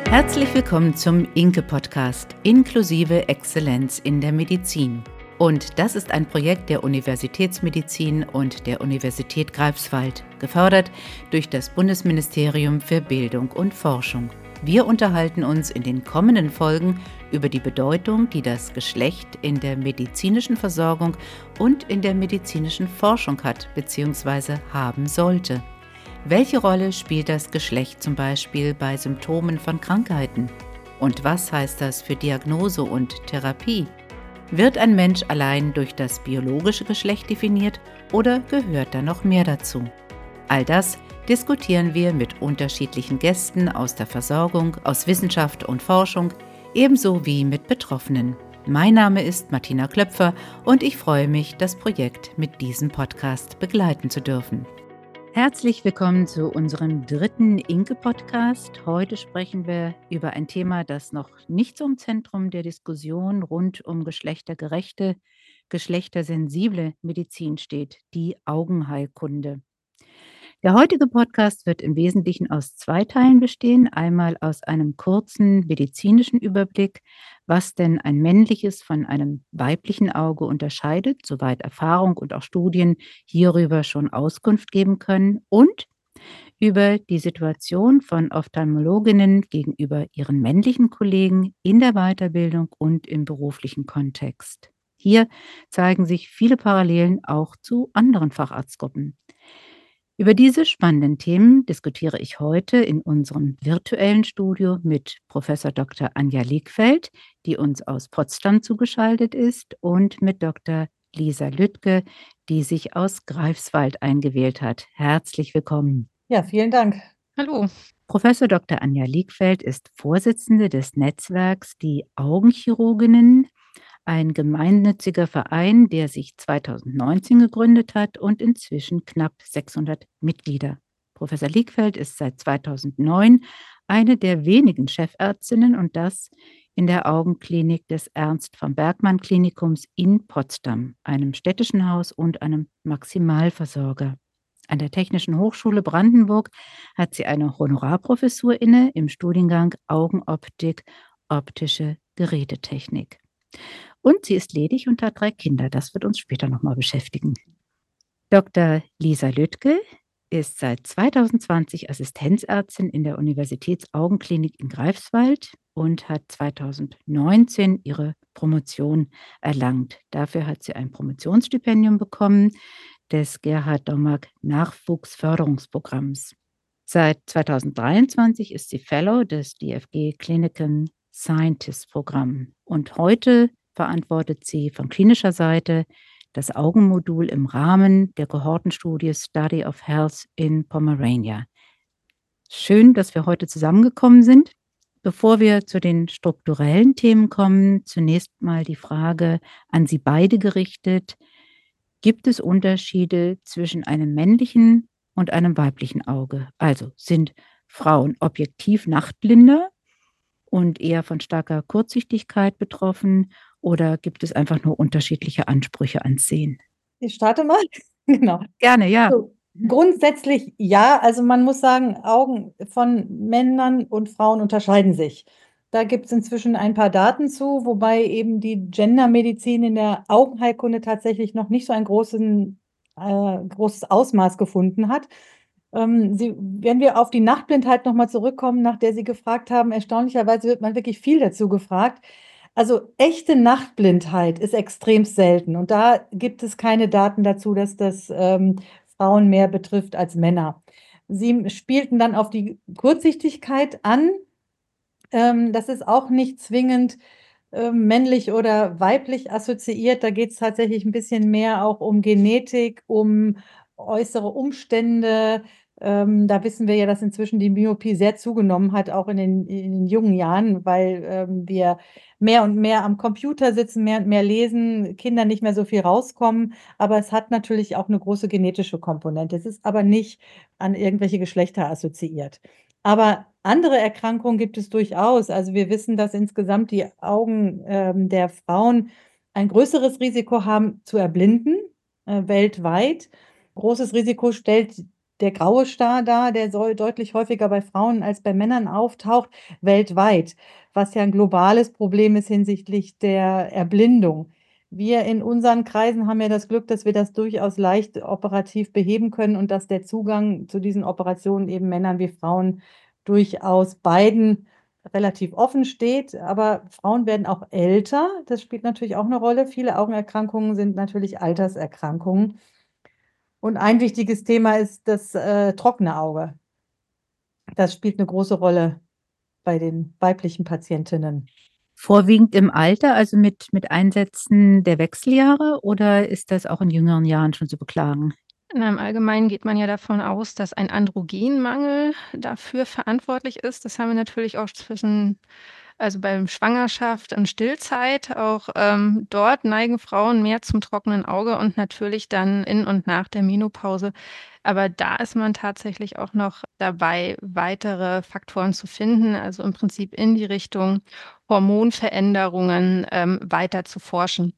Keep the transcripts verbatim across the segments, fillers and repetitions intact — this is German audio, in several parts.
Herzlich willkommen zum Inke-Podcast Inklusive Exzellenz in der Medizin. Und das ist ein Projekt der Universitätsmedizin und der Universität Greifswald, gefördert durch das Bundesministerium für Bildung und Forschung. Wir unterhalten uns in den kommenden Folgen über die Bedeutung, die das Geschlecht in der medizinischen Versorgung und in der medizinischen Forschung hat bzw. haben sollte. Welche Rolle spielt das Geschlecht zum Beispiel bei Symptomen von Krankheiten? Und was heißt das für Diagnose und Therapie? Wird ein Mensch allein durch das biologische Geschlecht definiert oder gehört da noch mehr dazu? All das diskutieren wir mit unterschiedlichen Gästen aus der Versorgung, aus Wissenschaft und Forschung, ebenso wie mit Betroffenen. Mein Name ist Martina Klöpfer und ich freue mich, das Projekt mit diesem Podcast begleiten zu dürfen. Herzlich willkommen zu unserem dritten Inke-Podcast. Heute sprechen wir über ein Thema, das noch nicht so im Zentrum der Diskussion rund um geschlechtergerechte, geschlechtersensible Medizin steht, die Augenheilkunde. Der heutige Podcast wird im Wesentlichen aus zwei Teilen bestehen. Einmal aus einem kurzen medizinischen Überblick, was denn ein männliches von einem weiblichen Auge unterscheidet, soweit Erfahrung und auch Studien hierüber schon Auskunft geben können, und über die Situation von Ophthalmologinnen gegenüber ihren männlichen Kollegen in der Weiterbildung und im beruflichen Kontext. Hier zeigen sich viele Parallelen auch zu anderen Facharztgruppen. Über diese spannenden Themen diskutiere ich heute in unserem virtuellen Studio mit Professor Doktor Anja Liegfeld, die uns aus Potsdam zugeschaltet ist, und mit Doktor Lisa Lüttke, die sich aus Greifswald eingewählt hat. Herzlich willkommen. Ja, vielen Dank. Hallo. Professor Doktor Anja Liegfeld ist Vorsitzende des Netzwerks Die Augenchirurginnen, ein gemeinnütziger Verein, der sich zweitausendneunzehn gegründet hat und inzwischen knapp sechshundert Mitglieder. Professor Liegfeld ist seit zweitausendneun eine der wenigen Chefärztinnen, und das in der Augenklinik des Ernst von Bergmann Klinikums in Potsdam, einem städtischen Haus und einem Maximalversorger. An der Technischen Hochschule Brandenburg hat sie eine Honorarprofessur inne im Studiengang Augenoptik, optische Gerätetechnik. Und sie ist ledig und hat drei Kinder. Das wird uns später nochmal beschäftigen. Doktor Lisa Lüttke ist seit zweitausendzwanzig Assistenzärztin in der Universitätsaugenklinik in Greifswald und hat zweitausendneunzehn ihre Promotion erlangt. Dafür hat sie ein Promotionsstipendium bekommen des Gerhard Dommerk Nachwuchsförderungsprogramms. Seit zweitausenddreiundzwanzig ist sie Fellow des D F G Clinical Scientist Programm und heute verantwortet sie von klinischer Seite das Augenmodul im Rahmen der Kohortenstudie Study of Health in Pomerania. Schön, dass wir heute zusammengekommen sind. Bevor wir zu den strukturellen Themen kommen, zunächst mal die Frage an Sie beide gerichtet: Gibt es Unterschiede zwischen einem männlichen und einem weiblichen Auge? Also sind Frauen objektiv nachtblinder und eher von starker Kurzsichtigkeit betroffen, oder gibt es einfach nur unterschiedliche Ansprüche ans Sehen? Ich starte mal. Genau. Gerne, ja. So, grundsätzlich ja. Also man muss sagen, Augen von Männern und Frauen unterscheiden sich. Da gibt es inzwischen ein paar Daten zu, wobei eben die Gendermedizin in der Augenheilkunde tatsächlich noch nicht so ein großen, äh, großes Ausmaß gefunden hat. Ähm, Sie, wenn wir auf die Nachtblindheit nochmal zurückkommen, nach der Sie gefragt haben, erstaunlicherweise wird man wirklich viel dazu gefragt. Also echte Nachtblindheit ist extrem selten und da gibt es keine Daten dazu, dass das ähm, Frauen mehr betrifft als Männer. Sie spielten dann auf die Kurzsichtigkeit an. Ähm, das ist auch nicht zwingend äh, männlich oder weiblich assoziiert. Da geht es tatsächlich ein bisschen mehr auch um Genetik, um äußere Umstände. Ähm, da wissen wir ja, dass inzwischen die Myopie sehr zugenommen hat, auch in den, in den jungen Jahren, weil ähm, wir mehr und mehr am Computer sitzen, mehr und mehr lesen, Kinder nicht mehr so viel rauskommen. Aber es hat natürlich auch eine große genetische Komponente. Es ist aber nicht an irgendwelche Geschlechter assoziiert. Aber andere Erkrankungen gibt es durchaus. Also wir wissen, dass insgesamt die Augen ähm, der Frauen ein größeres Risiko haben zu erblinden, äh, weltweit. Großes Risiko stellt der graue Star da, der soll deutlich häufiger bei Frauen als bei Männern auftaucht, weltweit, was ja ein globales Problem ist hinsichtlich der Erblindung. Wir in unseren Kreisen haben ja das Glück, dass wir das durchaus leicht operativ beheben können und dass der Zugang zu diesen Operationen eben Männern wie Frauen durchaus beiden relativ offen steht. Aber Frauen werden auch älter. Das spielt natürlich auch eine Rolle. Viele Augenerkrankungen sind natürlich Alterserkrankungen. Und ein wichtiges Thema ist das äh, trockene Auge. Das spielt eine große Rolle bei den weiblichen Patientinnen. Vorwiegend im Alter, also mit, mit Einsätzen der Wechseljahre, oder ist das auch in jüngeren Jahren schon zu beklagen? Na, im Allgemeinen geht man ja davon aus, dass ein Androgenmangel dafür verantwortlich ist. Das haben wir natürlich auch zwischen also beim Schwangerschaft und Stillzeit. Auch, ähm, dort neigen Frauen mehr zum trockenen Auge und natürlich dann in und nach der Menopause. Aber da ist man tatsächlich auch noch dabei, weitere Faktoren zu finden, also im Prinzip in die Richtung Hormonveränderungen, ähm, weiter zu forschen.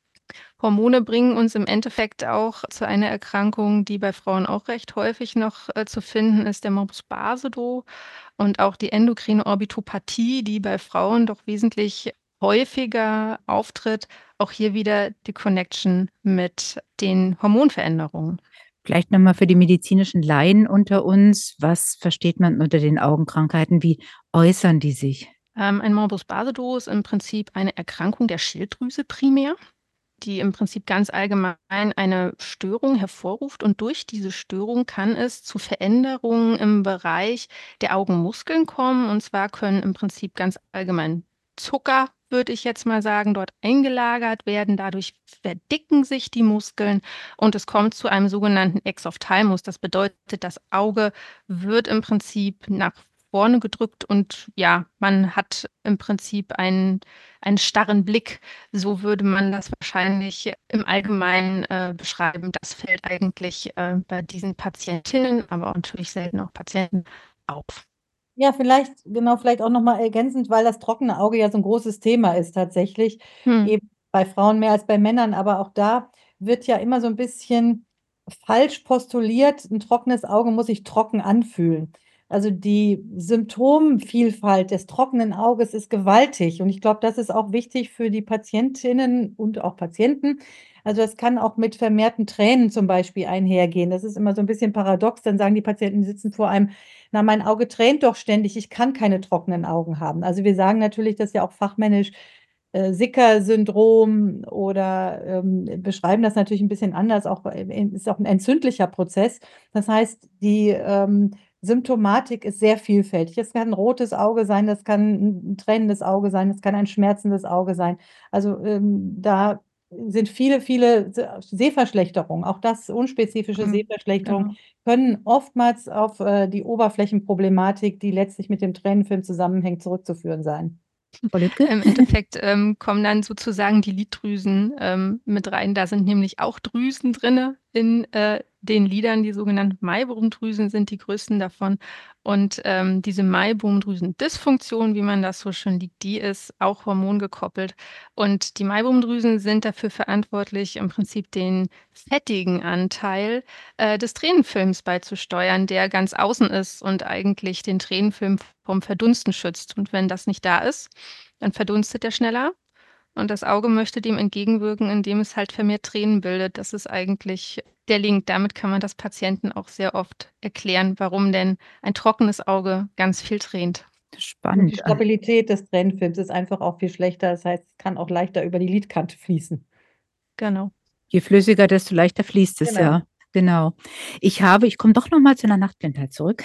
Hormone bringen uns im Endeffekt auch zu einer Erkrankung, die bei Frauen auch recht häufig noch, äh, zu finden ist, der Morbus Basedow und auch die endokrine Orbitopathie, die bei Frauen doch wesentlich häufiger auftritt. Auch hier wieder die Connection mit den Hormonveränderungen. Vielleicht noch mal für die medizinischen Laien unter uns: Was versteht man unter den Augenkrankheiten? Wie äußern die sich? Ähm, ein Morbus Basedow ist im Prinzip eine Erkrankung der Schilddrüse primär, die im Prinzip ganz allgemein eine Störung hervorruft und durch diese Störung kann es zu Veränderungen im Bereich der Augenmuskeln kommen. Und zwar können im Prinzip ganz allgemein Zucker, würde ich jetzt mal sagen, dort eingelagert werden. Dadurch verdicken sich die Muskeln und es kommt zu einem sogenannten Exophthalmus. Das bedeutet, das Auge wird im Prinzip nach vorne gedrückt und ja, man hat im Prinzip einen einen starren Blick. So würde man das wahrscheinlich im Allgemeinen, äh, beschreiben. Das fällt eigentlich, äh, bei diesen Patientinnen, aber auch natürlich selten auch Patienten auf. Ja, vielleicht genau, vielleicht auch noch mal ergänzend, weil das trockene Auge ja so 'n großes Thema ist tatsächlich, Mhm. eben bei Frauen mehr als bei Männern. Aber auch da wird ja immer so 'n bisschen falsch postuliert, 'n trockenes Auge muss sich trocken anfühlen. Also, die Symptomvielfalt des trockenen Auges ist gewaltig und ich glaube, das ist auch wichtig für die Patientinnen und auch Patienten. Also, das kann auch mit vermehrten Tränen zum Beispiel einhergehen. Das ist immer so 'n bisschen paradox. Dann sagen die Patienten, die sitzen vor einem: „Na, mein Auge tränt doch ständig, ich kann keine trockenen Augen haben.“ Also, wir sagen natürlich das ja auch fachmännisch, äh, Sicker-Syndrom oder, ähm, beschreiben das natürlich 'n bisschen anders, auch, äh, ist auch 'n entzündlicher Prozess. Das heißt, die, ähm, Symptomatik ist sehr vielfältig. Es kann 'n rotes Auge sein, das kann 'n 'n tränendes Auge sein, es kann ein schmerzendes Auge sein. Also, ähm, da sind viele, viele Se Sehverschlechterungen, auch das unspezifische Mhm, Sehverschlechterungen genau. können oftmals auf, äh, die Oberflächenproblematik, die letztlich mit dem Tränenfilm zusammenhängt, zurückzuführen sein. Frau Lüdke? Im Endeffekt, ähm, kommen dann sozusagen die Liddrüsen, ähm, mit rein. Da sind nämlich auch Drüsen drinne in, äh, den Lidern. Die sogenannten Maibrummdrüsen sind die größten davon. Und, ähm, diese Maibrummdrüsendysfunktion, wie man das so schön liegt, die ist auch hormongekoppelt. Und die Maibrummdrüsen sind dafür verantwortlich, im Prinzip den fettigen Anteil, äh, des Tränenfilms beizusteuern, der ganz außen ist und eigentlich den Tränenfilm vorm Verdunsten schützt. Und wenn das nicht da ist, dann verdunstet der schneller und das Auge möchte dem entgegenwirken, indem es halt vermehrt Tränen bildet. Das ist eigentlich der Link. Damit kann man das Patienten auch sehr oft erklären, warum denn ein trockenes Auge ganz viel tränt. Und die Spannend. Ah. Stabilität des Tränenfilms ist einfach auch viel schlechter. Das heißt, es kann auch leichter über die Lidkante fließen. Genau. Je flüssiger, desto leichter fließt es, Genau. ja, genau. Ich habe ich komme doch noch mal zu 'ner Nachtblindheit zurück.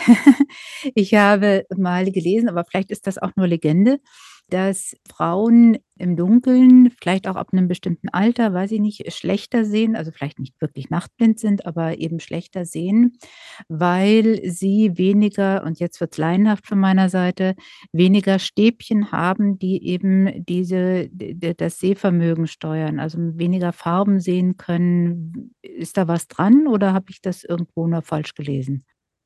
Ich habe mal gelesen, aber vielleicht ist das auch nur Legende, dass Frauen im Dunkeln, vielleicht auch ab 'nem bestimmten Alter, weiß ich nicht, schlechter sehen, also vielleicht nicht wirklich nachtblind sind, aber eben schlechter sehen, weil sie weniger und jetzt wird's laienhaft von meiner Seite, weniger Stäbchen haben, die eben diese d d das Sehvermögen steuern, also weniger Farben sehen können. Ist da was dran oder habe ich das irgendwo nur falsch gelesen?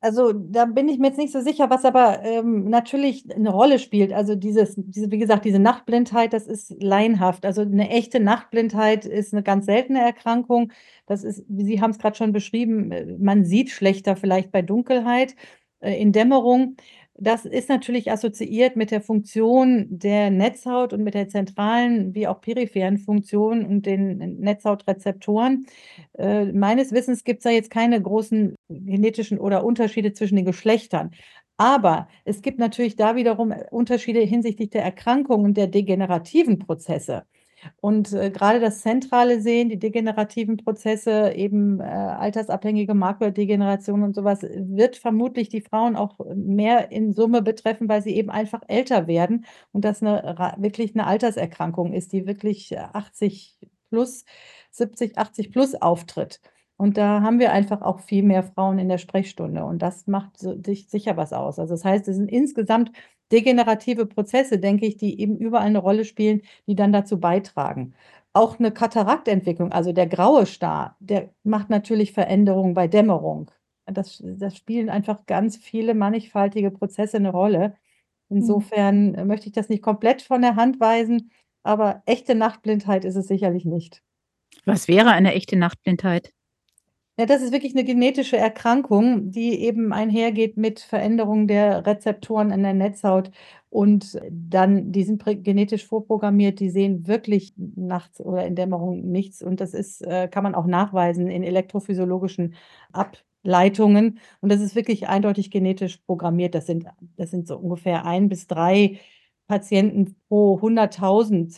Also, da bin ich mir jetzt nicht so sicher, was aber, ähm, natürlich 'ne Rolle spielt. Also, dieses diese wie gesagt, diese Nachtblindheit, das ist laienhaft. Also, 'ne echte Nachtblindheit ist 'ne ganz seltene Erkrankung. Das ist wie Sie haben's grad schon beschrieben, äh, man sieht schlechter vielleicht bei Dunkelheit, äh, in Dämmerung. Das ist natürlich assoziiert mit der Funktion der Netzhaut und mit der zentralen wie auch peripheren Funktion und den Netzhautrezeptoren. Äh, meines Wissens gibt's da jetzt keine großen genetischen oder Unterschiede zwischen den Geschlechtern. Aber es gibt natürlich da wiederum, äh, Unterschiede hinsichtlich der Erkrankung und der degenerativen Prozesse. Und, äh, grade das zentrale Sehen, die degenerativen Prozesse, eben, äh, altersabhängige Makuladegeneration und so was, wird vermutlich die Frauen auch mehr in Summe betreffen, weil sie eben einfach älter werden und das 'ne ra wirklich 'ne Alterserkrankung ist, die wirklich achtzig plus, siebzig, achtzig plus auftritt. Und da haben wir einfach auch viel mehr Frauen in der Sprechstunde und das macht so sich sicher was aus. Also, das heißt, es sind insgesamt degenerative Prozesse, denke ich, die eben überall 'ne Rolle spielen, die dann dazu beitragen. Auch 'ne Kataraktentwicklung, also der graue Star, der macht natürlich Veränderungen bei Dämmerung. Das das spielen einfach ganz viele mannigfaltige Prozesse 'ne Rolle. Mhm. Insofern, äh, möchte ich das nicht komplett von der Hand weisen, aber echte Nachtblindheit ist es sicherlich nicht. Was wäre eine echte Nachtblindheit? Ja, das ist wirklich 'ne genetische Erkrankung, die eben einhergeht mit Veränderungen der Rezeptoren in der Netzhaut und dann die sind prä genetisch vorprogrammiert, die sehen wirklich n nachts oder in Dämmerung nichts und das ist äh, kann man auch nachweisen in elektrophysiologischen Ableitungen und das ist wirklich eindeutig genetisch programmiert. Das sind das sind so ungefähr ein bis drei Patienten pro hunderttausend,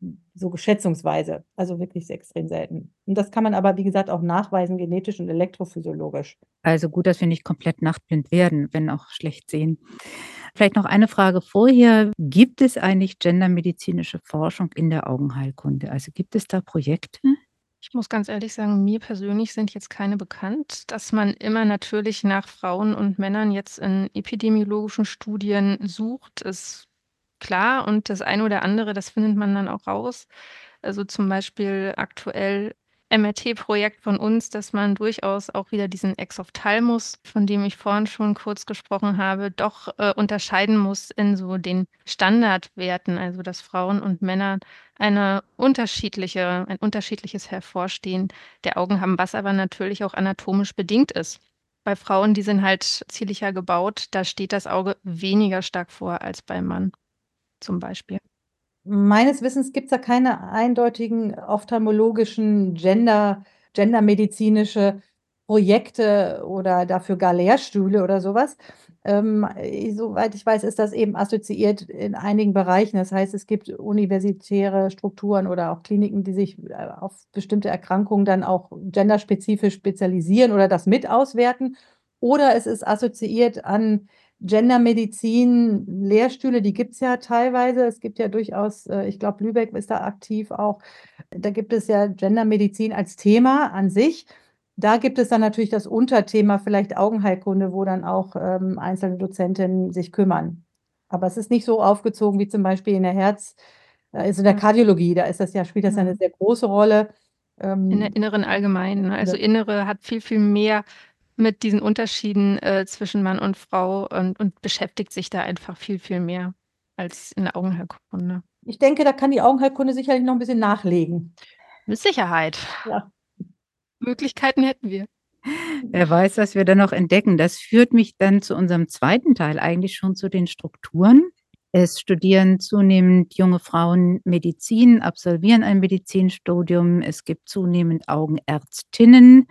so schätzungsweise, also wirklich sehr extrem selten. Und das kann man aber, wie gesagt, auch nachweisen genetisch und elektrophysiologisch. Also gut, dass wir nicht komplett nachtblind werden, wenn auch schlecht sehen. Vielleicht noch eine Frage vorher: Gibt es eigentlich gendermedizinische Forschung in der Augenheilkunde? Also, gibt es da Projekte? Ich muss ganz ehrlich sagen, mir persönlich sind jetzt keine bekannt. Dass man immer natürlich nach Frauen und Männern jetzt in epidemiologischen Studien sucht, ist klar und das eine oder andere, das findet man dann auch raus. Also, zum Beispiel aktuell MRT-Projekt von uns, dass man durchaus auch wieder diesen Exophthalmus, von dem ich vorhin schon kurz gesprochen habe, doch, äh, unterscheiden muss in so den Standardwerten, also dass Frauen und Männer eine unterschiedliche ein unterschiedliches Hervorstehen der Augen haben, was aber natürlich auch anatomisch bedingt ist. Bei Frauen, die sind halt zierlicher gebaut, da steht das Auge weniger stark vor als beim Mann, zum Beispiel. Meines Wissens gibt's da keine eindeutigen ophthalmologischen Gender gendermedizinische Projekte oder dafür gar Lehrstühle oder so was. Ähm, äh, soweit ich weiß, ist das eben assoziiert in einigen Bereichen. Das heißt, es gibt universitäre Strukturen oder auch Kliniken, die sich, äh, auf bestimmte Erkrankungen dann auch genderspezifisch spezialisieren oder das mit auswerten. Oder es ist assoziiert an Gendermedizin, Lehrstühle, die gibt's ja teilweise. Es gibt ja durchaus äh, ich glaube, Lübeck ist da aktiv auch. Da gibt es ja Gendermedizin als Thema an sich. Da gibt es dann natürlich das Unterthema vielleicht Augenheilkunde, wo dann auch, ähm, einzelne Dozentinnen sich kümmern. Aber es ist nicht so aufgezogen wie zum Beispiel in der Herz äh, also in der Ja. Kardiologie, da ist das ja spielt das ja 'ne Mhm. sehr große Rolle. In der Ähm Inneren Allgemeinen, ne? Also, Ja. Innere hat viel, viel mehr mit diesen Unterschieden, äh, zwischen Mann und Frau und und beschäftigt sich da einfach viel, viel mehr als in der Augenheilkunde. Ich denke, da kann die Augenheilkunde sicherlich noch 'n bisschen nachlegen. Mit Sicherheit. Ja. Möglichkeiten hätten wir. Wer weiß, was wir da noch entdecken. Das führt mich dann zu unserem zweiten Teil, eigentlich schon zu den Strukturen. Es studieren zunehmend junge Frauen Medizin, absolvieren ein Medizinstudium. Es gibt zunehmend Augenärztinnen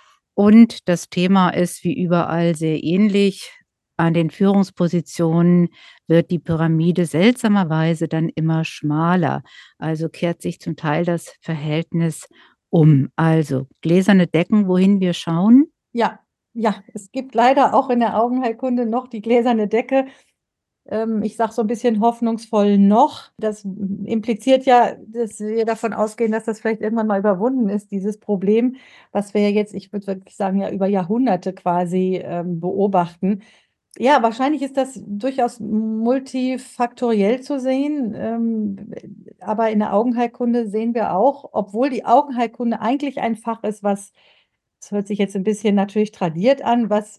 und das Thema ist wie überall sehr ähnlich. An den Führungspositionen wird die Pyramide seltsamerweise dann immer schmaler. Also, kehrt sich zum Teil das Verhältnis um. Also, gläserne Decken, wohin wir schauen. Ja, ja, es gibt leider auch in der Augenheilkunde noch die gläserne Decke. Ähm, ich sage so 'n bisschen hoffnungsvoll noch. Das m impliziert ja, dass wir davon ausgehen, dass das vielleicht irgendwann mal überwunden ist, dieses Problem, was wir ja jetzt, ich würde wirklich sagen, ja über Jahrhunderte quasi, ähm, beobachten. Ja, wahrscheinlich ist das durchaus multifaktoriell zu sehen, ähm, aber in der Augenheilkunde sehen wir auch, obwohl die Augenheilkunde eigentlich ein Fach ist, was das hört sich jetzt 'n bisschen natürlich tradiert an, was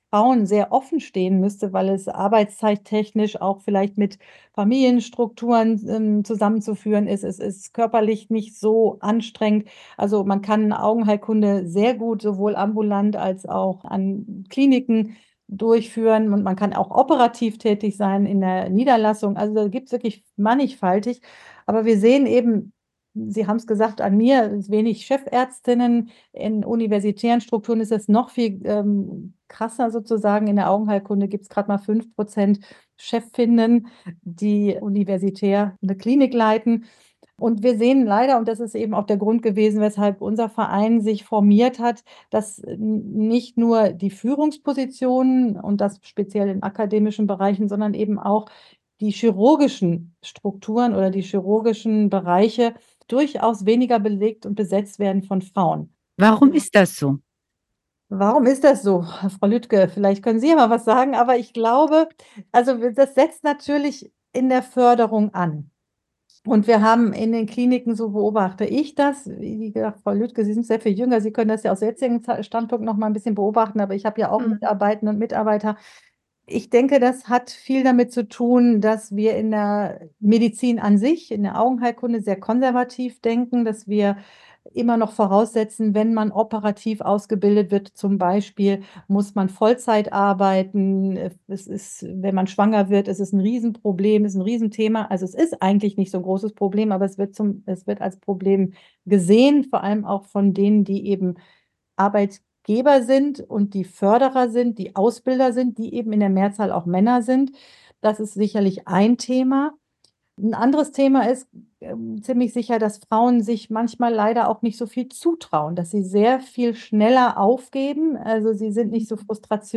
Frauen sehr offen stehen müsste, weil es arbeitszeittechnisch auch vielleicht mit Familienstrukturen ähm, zusammenzuführen ist. Es ist körperlich nicht so anstrengend. Also man kann Augenheilkunde sehr gut sowohl ambulant als auch an Kliniken durchführen und man kann auch operativ tätig sein in der Niederlassung. Also da gibt es wirklich mannigfaltig. Aber wir sehen eben, Sie haben es gesagt, an mir, wenig Chefärztinnen. In universitären Strukturen ist es noch viel ähm, krasser sozusagen. In der Augenheilkunde gibt es gerade mal fünf Prozent Chefinnen, die universitär eine Klinik leiten. Und wir sehen leider, und das ist eben auch der Grund gewesen, weshalb unser Verein sich formiert hat, dass nicht nur die Führungspositionen und das speziell in akademischen Bereichen, sondern eben auch die chirurgischen Strukturen oder die chirurgischen Bereiche durchaus weniger belegt und besetzt werden von Frauen. Warum ist das so? Warum ist das so, Frau Lüdke? Vielleicht können Sie ja mal was sagen, aber ich glaube, also das setzt natürlich in der Förderung an. Und wir haben in den Kliniken, so beobachte ich das, wie gesagt, Frau Lüdke, Sie sind sehr viel jünger, Sie können das ja aus jetzigen Standpunkt noch mal ein bisschen beobachten, aber ich habe ja auch Mhm. Mitarbeitende und Mitarbeiter. Ich denke, das hat viel damit zu tun, dass wir in der Medizin an sich, in der Augenheilkunde sehr konservativ denken, dass wir immer noch voraussetzen, wenn man operativ ausgebildet wird, zum Beispiel, muss man Vollzeit arbeiten. Es ist, wenn man schwanger wird, ist es ein Riesenproblem, ist ein Riesenthema. Also es ist eigentlich nicht so ein großes Problem, aber es wird zum, es wird als Problem gesehen, vor allem auch von denen, die eben Arbeitgeber sind und die Förderer sind, die Ausbilder sind, die eben in der Mehrzahl auch Männer sind. Das ist sicherlich ein Thema. Ein anderes Thema ist ähm, ziemlich sicher, dass Frauen sich manchmal leider auch nicht so viel zutrauen, dass sie sehr viel schneller aufgeben. Also sie sind nicht so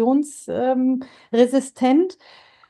frustrationsresistent.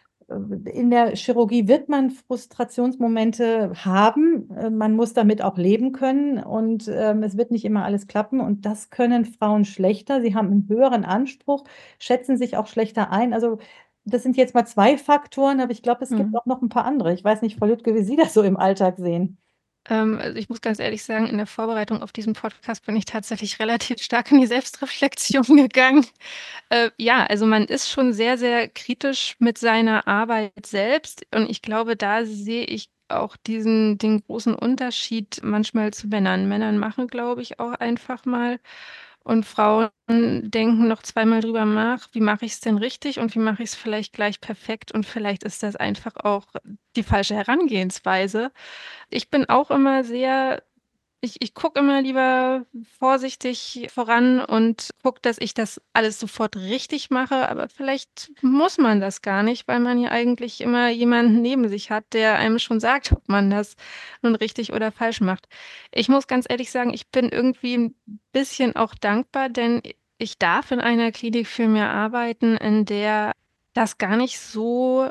In der Chirurgie wird man Frustrationsmomente haben. Äh, Man muss damit auch leben können und ähm, es wird nicht immer alles klappen. Und das können Frauen schlechter. Sie haben einen höheren Anspruch, schätzen sich auch schlechter ein. Also das sind jetzt mal zwei Faktoren, aber ich glaube, es gibt Mhm. auch noch ein paar andere. Ich weiß nicht, Frau Lüdke, wie Sie das so im Alltag sehen. Ähm, also ich muss ganz ehrlich sagen, in der Vorbereitung auf diesen Podcast bin ich tatsächlich relativ stark in die Selbstreflexion gegangen. Äh, ja, also man ist schon sehr, sehr kritisch mit seiner Arbeit selbst und ich glaube, da sehe ich auch diesen den großen Unterschied manchmal zu Männern. Männern machen, glaube ich, auch einfach mal und Frauen denken noch zweimal drüber nach: „Wie mache ich's denn richtig und wie mache ich's vielleicht gleich perfekt?“ Und vielleicht ist das einfach auch die falsche Herangehensweise. Ich bin auch immer sehr ich ich gucke immer lieber vorsichtig voran und gucke, dass ich das alles sofort richtig mache, aber vielleicht muss man das gar nicht, weil man ja eigentlich immer jemanden neben sich hat, der einem schon sagt, ob man das nun richtig oder falsch macht. Ich muss ganz ehrlich sagen, ich bin irgendwie 'n bisschen auch dankbar, denn ich darf in einer Klinik für mich arbeiten, in der das gar nicht so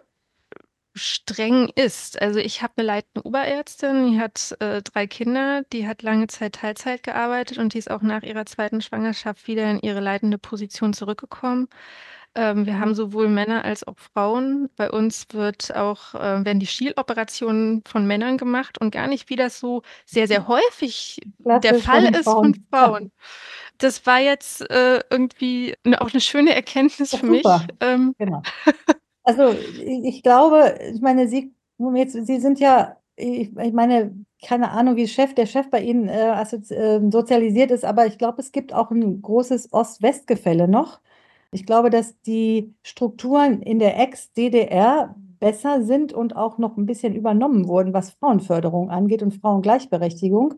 streng ist. Also, ich habe 'ne leitende Oberärztin, die hat, äh, drei Kinder, die hat lange Zeit Teilzeit gearbeitet und die ist auch nach ihrer zweiten Schwangerschaft wieder in ihre leitende Position zurückgekommen. Ähm, wir haben sowohl Männer als auch Frauen. Bei uns wird auch äh, werden die Schieloperationen von Männern gemacht und gar nicht, wie das so sehr, sehr häufig der Klassisch von Fall den ist, von Frauen. Ja, Frauen. Das war jetzt, äh, irgendwie 'ne auch 'ne schöne Erkenntnis das für ist mich. super. Ähm, Genau. Also, i ich glaube, ich meine, Sie nun jetzt Sie sind ja, ich ich meine, keine Ahnung, wie Chef der Chef bei Ihnen, äh, assoz ähm, sozialisiert ist, aber ich glaube, es gibt auch ein großes Ost-West-Gefälle noch. Ich glaube, dass die Strukturen in der Ex-D D R besser sind und auch noch ein bisschen übernommen wurden, was Frauenförderung angeht und Frauengleichberechtigung.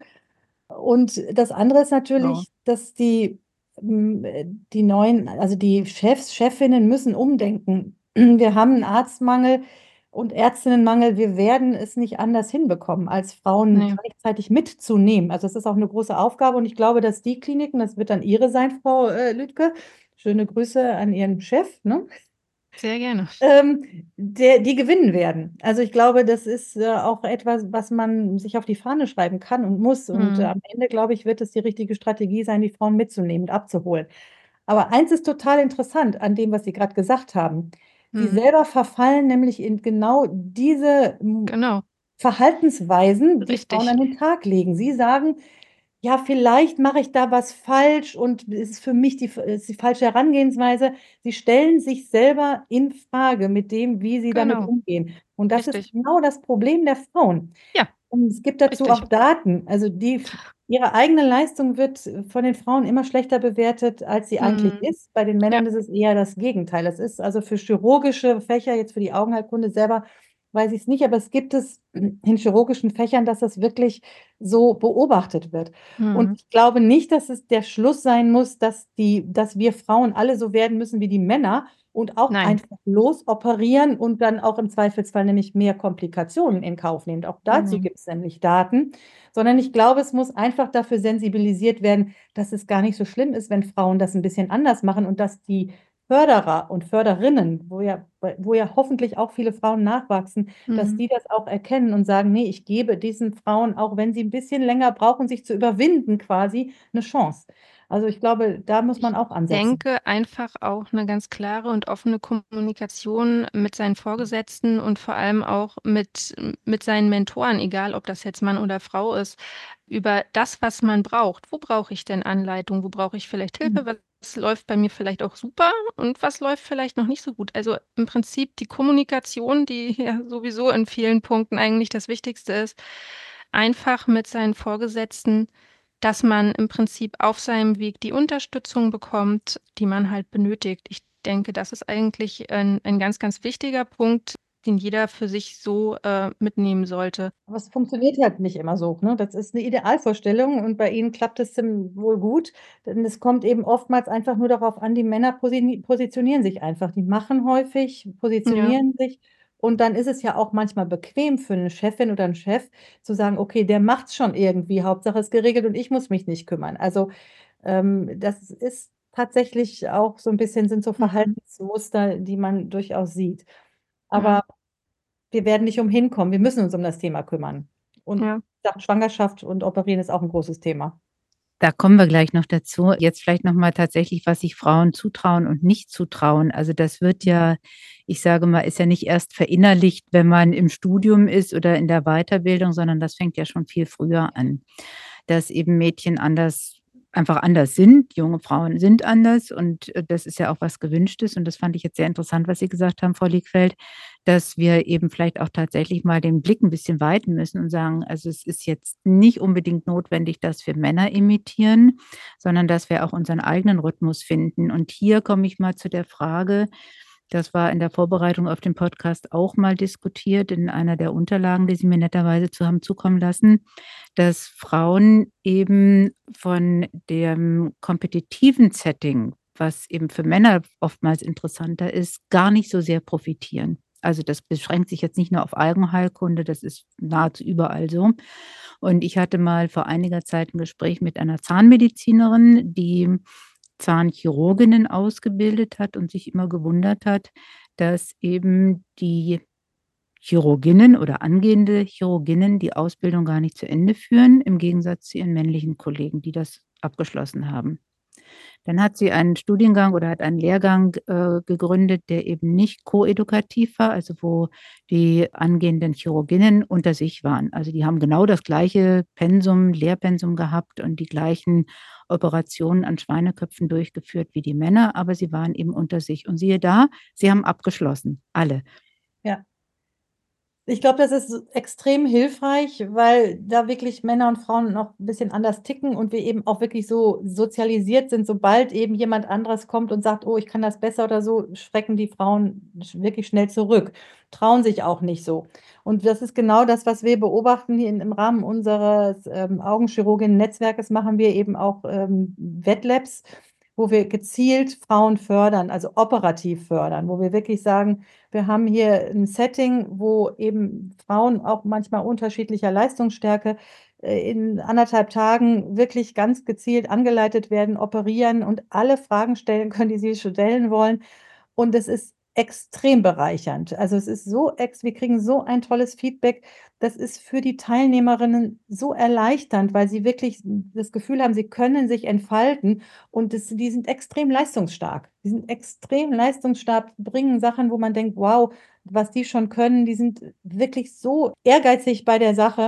Und das andere ist ja. natürlich, dass die, hm, äh, die neuen also die Chefs, Chefinnen müssen umdenken. Wir haben 'n Arztmangel und Ärztinnenmangel. Wir werden es nicht anders hinbekommen, als Frauen Ne, gleichzeitig mitzunehmen. Also, das ist auch 'ne große Aufgabe und ich glaube, dass die Kliniken, das wird dann Ihre sein, Frau, äh, Lüdke. Schöne Grüße an Ihren Chef, ne? sehr gerne. Ähm, der die gewinnen werden. Also, ich glaube, das ist, äh, auch etwas, was man sich auf die Fahne schreiben kann und muss. Und, äh, Mhm. am Ende, glaube ich, wird es die richtige Strategie sein, die Frauen mitzunehmen und abzuholen. Aber eins ist total interessant an dem, was Sie grad gesagt haben. Sie Mhm. selber verfallen nämlich in genau diese, hm, Genau, Verhaltensweisen, die Frauen richtig. an den Tag legen. Sie sagen: ja, vielleicht mache ich da was falsch und es ist für mich die ist die falsche Herangehensweise. Sie stellen sich selber in Frage mit dem, wie sie damit Genau, umgehen. Und das ist richtig. genau das Problem der Frauen. Ja, Und es gibt dazu richtig. auch Daten. Also, die f ihre eigene Leistung wird von den Frauen immer schlechter bewertet, als sie eigentlich Mhm. ist. Bei den Ja. Männern ist es eher das Gegenteil. Es ist also für chirurgische Fächer, jetzt für die Augenheilkunde selber weiß ich's nicht, aber es gibt es in chirurgischen Fächern, dass das wirklich so beobachtet wird. Und Mhm. ich glaube nicht, dass es der Schluss sein muss, dass die dass wir Frauen alle so werden müssen wie die Männer und auch Nein. einfach losoperieren und dann auch im Zweifelsfall nämlich mehr Komplikationen in Kauf nehmen. Auch dazu Mhm. gibt's nämlich Daten, sondern ich glaube, es muss einfach dafür sensibilisiert werden, dass es gar nicht so schlimm ist, wenn Frauen das 'n bisschen anders machen und dass die Förderer und Förderinnen, wo ja wo ja hoffentlich auch viele Frauen nachwachsen, dass Mhm. die das auch erkennen und sagen: „Ne, ich gebe diesen Frauen, auch wenn sie 'n bisschen länger brauchen, sich zu überwinden quasi, 'ne Chance.“ Also, ich glaube, da muss Ich man auch ansetzen. denke einfach auch 'ne ganz klare und offene Kommunikation mit seinen Vorgesetzten und vor allem auch mit mit seinen Mentoren, egal ob das jetzt Mann oder Frau ist, über das, was man braucht. Wo brauche ich denn Anleitung? Wo brauche ich vielleicht Mhm. Hilfe? Was läuft bei mir vielleicht auch super und was läuft vielleicht noch nicht so gut? Also, im Prinzip die Kommunikation, die ja sowieso in vielen Punkten eigentlich das Wichtigste ist, einfach mit seinen Vorgesetzten, dass man im Prinzip auf seinem Weg die Unterstützung bekommt, die man halt benötigt. Ich denke, das ist eigentlich ein ein ganz, ganz wichtiger Punkt, den jeder für sich so, äh, mitnehmen sollte. Aber es funktioniert halt nicht immer so, ne? Das ist 'ne Idealvorstellung und bei Ihnen klappt es dann wohl gut, denn es kommt eben oftmals einfach nur darauf an, die Männer posini positionieren sich einfach. Die machen häufig, Ja. positionieren sich und dann ist es ja auch manchmal bequem für 'ne Chefin oder 'n Chef zu sagen: „Okay, der macht's schon irgendwie, Hauptsache ist geregelt und ich muss mich nicht kümmern.“ Also, ähm, das ist tatsächlich auch so 'n bisschen sind so Mhm. Verhaltensmuster, die man durchaus sieht. Ja. Aber wir werden nicht umhin kommen. Wir müssen uns um das Thema kümmern. Und Ja. ja, Schwangerschaft und Operieren ist auch 'n großes Thema. Da kommen wir gleich noch dazu. Jetzt vielleicht noch mal tatsächlich, was sich Frauen zutrauen und nicht zutrauen. Also, das wird Mhm. ja ich sage mal, ist ja nicht erst verinnerlicht, wenn man im Studium ist oder in der Weiterbildung, sondern das fängt ja schon viel früher an, dass eben Mädchen anders einfach anders sind. Junge Frauen sind anders und, äh, das ist ja auch was Gewünschtes und das fand ich jetzt sehr interessant, was Sie gesagt haben, Frau Liegfeld, dass wir eben vielleicht auch tatsächlich mal den Blick 'n bisschen weiten müssen und sagen: „Also, es ist jetzt nicht unbedingt notwendig, dass wir Männer imitieren, sondern dass wir auch unseren eigenen Rhythmus finden.“ Und hier komme ich mal zu der Frage, das war in der Vorbereitung auf den Podcast auch mal diskutiert in einer der Unterlagen, die Sie mir netterweise zu haben zukommen lassen, dass Frauen eben von dem kompetitiven Setting, was eben für Männer oftmals interessanter ist, gar nicht so sehr profitieren. Also, das beschränkt sich jetzt nicht nur auf Augenheilkunde, das ist nahezu überall so. Und ich hatte mal vor einiger Zeit 'n Gespräch mit einer Zahnmedizinerin, die Zahnchirurginnen ausgebildet hat und sich immer gewundert hat, dass eben die Chirurginnen oder angehende Chirurginnen die Ausbildung gar nicht zu Ende führen, im Gegensatz zu ihren männlichen Kollegen, die das abgeschlossen haben. Dann hat sie einen Studiengang oder hat einen Lehrgang, äh, gegründet, der eben nicht koedukativ war, also, wo die angehenden Chirurginnen unter sich waren. Also, die haben genau das gleiche Pensum Lehrpensum gehabt und die gleichen Operationen an Schweineköpfen durchgeführt wie die Männer, aber sie waren eben unter sich. Und siehe da, sie haben abgeschlossen, alle. Ja. Ich glaube, das ist extrem hilfreich, weil da wirklich Männer und Frauen noch 'n bisschen anders ticken und wir eben auch wirklich so sozialisiert sind. Sobald eben jemand anderes kommt und sagt: „Oh, ich kann das besser“ oder so, schrecken die Frauen sch wirklich schnell zurück, trauen sich auch nicht so. Und das ist genau das, was wir beobachten hier in im Rahmen unseres, ähm, Augenchirurginnen-Netzwerkes machen wir eben auch, ähm, Wet-Labs, wo wir gezielt Frauen fördern, also, operativ fördern, wo wir wirklich sagen: „Wir haben hier 'n Setting, wo eben Frauen auch manchmal unterschiedlicher Leistungsstärke, äh, in anderthalb Tagen wirklich ganz gezielt angeleitet werden, operieren und alle Fragen stellen können, die sie stellen wollen.“ Und es ist extrem bereichernd. Also, es ist so ex wir kriegen so ein tolles Feedback. Das ist für die Teilnehmerinnen so erleichternd, weil sie wirklich das Gefühl haben, sie können sich entfalten und das die sind extrem leistungsstark. Die sind extrem leistungsstark, bringen Sachen, wo man denkt: „Wow, was die schon können.“ Die sind wirklich so ehrgeizig bei der Sache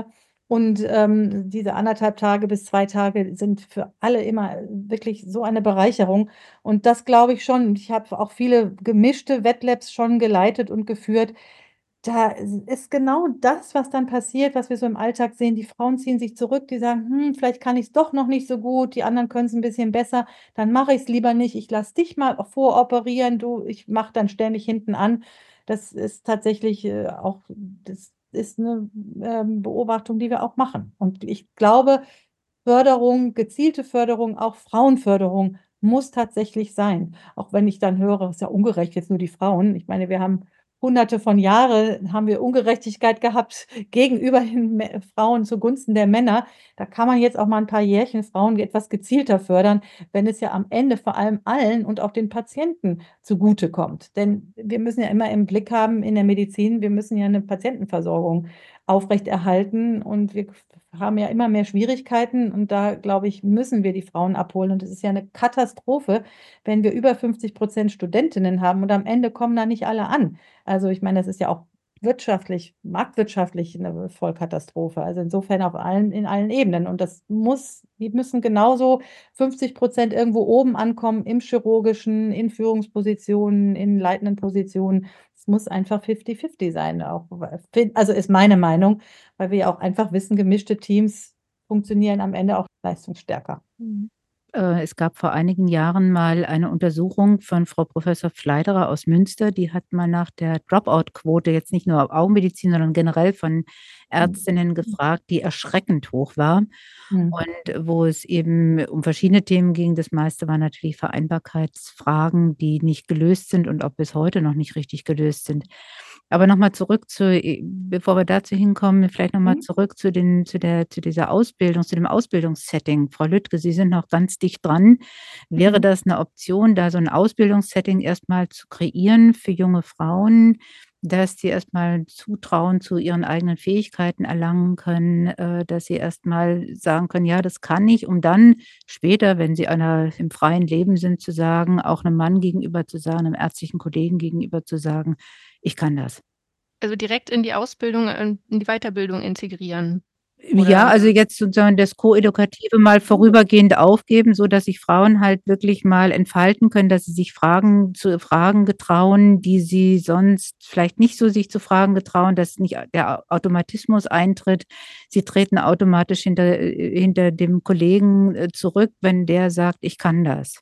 Und ähm, diese anderthalb Tage bis zwei Tage sind für alle immer wirklich so eine Bereicherung. Und das glaube ich schon. Ich habe auch viele gemischte Wet-Labs schon geleitet und geführt. Da ist genau das, was dann passiert, was wir so im Alltag sehen. Die Frauen ziehen sich zurück, die sagen: „Hm, vielleicht kann ich's doch noch nicht so gut, die anderen können's 'n bisschen besser, dann mache ich's lieber nicht. Ich lasse dich mal voroperieren, du, ich mache dann stelle mich hinten an.“ Das ist tatsächlich, äh, auch das ist 'ne, ähm, Beobachtung, die wir auch machen. Und ich glaube, Förderung, gezielte Förderung, auch Frauenförderung muss tatsächlich sein. Auch wenn ich dann höre: „Ist ja ungerecht, jetzt nur die Frauen.“ Ich meine, wir haben Hunderte von Jahre haben wir Ungerechtigkeit gehabt gegenüber den Mä Frauen zugunsten der Männer. Da kann man jetzt auch mal 'n paar Jährchen Frauen etwas gezielter fördern, wenn es ja am Ende vor allem allen und auch den Patienten zugutekommt. Denn wir müssen ja immer im Blick haben in der Medizin, wir müssen ja 'ne Patientenversorgung aufrechterhalten und wir f haben ja immer mehr Schwierigkeiten und da, glaube ich, müssen wir die Frauen abholen. Und es ist ja 'ne Katastrophe, wenn wir über fünfzig Prozent Studentinnen haben und am Ende kommen da nicht alle an. Also, ich meine, das ist ja auch wirtschaftlich marktwirtschaftlich 'ne Vollkatastrophe. Also, insofern auf allen in allen Ebenen. Und das muss die müssen genauso fünfzig Prozent irgendwo oben ankommen im Chirurgischen, in Führungspositionen, in leitenden Positionen. Es muss einfach fifty fifty sein auch, fin also, ist meine Meinung, weil wir ja auch einfach wissen, gemischte Teams funktionieren am Ende auch leistungsstärker. Mhm. Äh, es gab vor einigen Jahren mal eine Untersuchung von Frau Professor Pfleiderer aus Münster, die hat mal nach der Dropout-Quote jetzt nicht nur Augenmedizin, sondern generell von Mhm. Ärztinnen gefragt, die erschreckend hoch war Mhm. und wo es eben um verschiedene Themen ging. Das meiste waren natürlich Vereinbarkeitsfragen, die nicht gelöst sind und auch bis heute noch nicht richtig gelöst sind. Aber noch mal zurück zu e bevor wir dazu hinkommen, vielleicht noch mal Mhm. zurück zu den zu der zu dieser Ausbildung zu dem Ausbildungssetting. Frau Lütke, Sie sind noch ganz dicht dran. Wäre Mhm. das 'ne Option, da so 'n Ausbildungssetting erst mal zu kreieren für junge Frauen, dass die erst mal Zutrauen zu ihren eigenen Fähigkeiten erlangen können, äh, dass sie erst mal sagen können: „Ja, das kann ich“, um dann später, wenn sie einer im freien Leben sind, zu sagen auch 'nem Mann gegenüber zu sagen, 'nem ärztlichen Kollegen gegenüber zu sagen: „Ich kann das.“ Also, direkt in die Ausbildung, ähm in die Weiterbildung integrieren, Ja, oder? also, jetzt sozusagen das Koedukative mal vorübergehend aufgeben, sodass sich Frauen halt wirklich mal entfalten können, dass sie sich Fragen zu fragen getrauen, die sie sonst vielleicht nicht so sich zu fragen getrauen, dass nicht der Automatismus eintritt. Sie treten automatisch hinter äh, hinter dem Kollegen, äh, zurück, wenn der sagt: „Ich kann das.“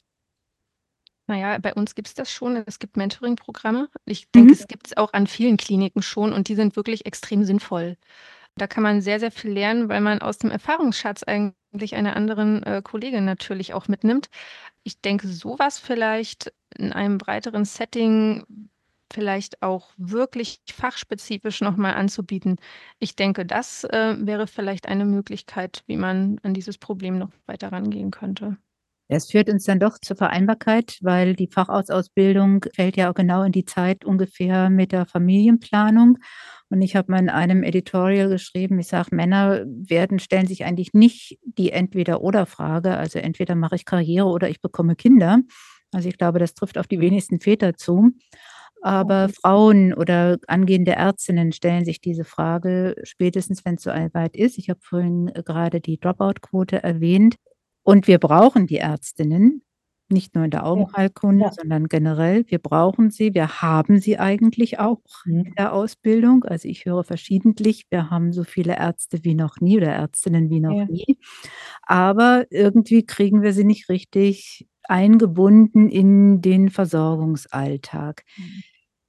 Na ja, bei uns gibt's das schon. Es gibt Mentoring-Programme. Ich denke, Mhm. es gibt's auch an vielen Kliniken schon und die sind wirklich extrem sinnvoll. Da kann man sehr, sehr viel lernen, weil man aus dem Erfahrungsschatz eigentlich einer anderen, äh, Kollegin natürlich auch mitnimmt. Ich denke, so was vielleicht in einem breiteren Setting vielleicht auch wirklich fachspezifisch noch mal anzubieten. Ich denke, das, äh, wäre vielleicht eine Möglichkeit, wie man an dieses Problem noch weiter rangehen könnte. Es führt uns dann doch zur Vereinbarkeit, weil die Facharztausbildung fällt ja auch genau in die Zeit ungefähr mit der Familienplanung. Und ich habe mal in einem Editorial geschrieben, ich sage: „Männer werden stellen sich eigentlich nicht die Entweder-oder-Frage, also, entweder mache ich Karriere oder ich bekomme Kinder.“ Also, ich glaube, das trifft auf die wenigsten Väter zu. Aber Okay. Frauen oder angehende Ärztinnen stellen sich diese Frage spätestens, wenn's so ei weit ist. Ich habe vorhin grade die Dropout-Quote erwähnt. Und wir brauchen die Ärztinnen, nicht nur in der Ja, Augenheilkunde, ja. sondern generell. Wir brauchen sie. Wir haben sie eigentlich auch in Mhm. der Ausbildung. Also, ich höre verschiedentlich, wir haben so viele Ärzte wie noch nie oder Ärztinnen wie noch Ja. nie. Aber irgendwie kriegen wir sie nicht richtig eingebunden in den Versorgungsalltag. Mhm.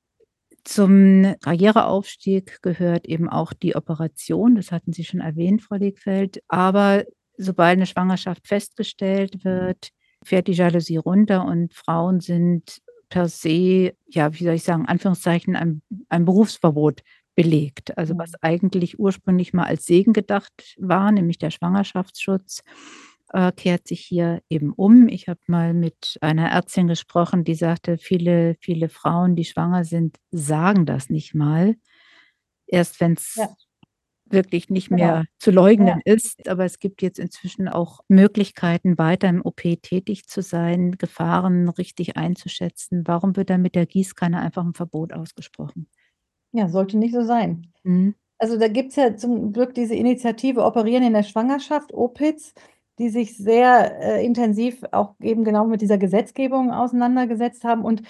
Zum Karriereaufstieg gehört eben auch die Operation. Das hatten Sie schon erwähnt, Frau Legfeldt. Aber sobald 'ne Schwangerschaft festgestellt wird, fährt die Jalousie runter und Frauen sind per se, ja, wie soll ich sagen, Anführungszeichen, ein ein Berufsverbot belegt. Also, was Mhm. eigentlich ursprünglich mal als Segen gedacht war, nämlich der Schwangerschaftsschutz, äh, kehrt sich hier eben um. Ich habe mal mit einer Ärztin gesprochen, die sagte, viele, viele Frauen, die schwanger sind, sagen das nicht mal. Erst wenn's Ja. wirklich nicht Genau. mehr zu leugnen Ja. ist. Aber es gibt jetzt inzwischen auch Möglichkeiten, weiter im OP tätig zu sein, Gefahren richtig einzuschätzen. Warum wird da mit der Gießkanne einfach 'n Verbot ausgesprochen? Ja, sollte nicht so sein. Mhm. Also da gibt es ja zum Glück diese Initiative Operieren in der Schwangerschaft, O P I Z, die sich sehr äh, intensiv auch eben genau mit dieser Gesetzgebung auseinandergesetzt haben. Und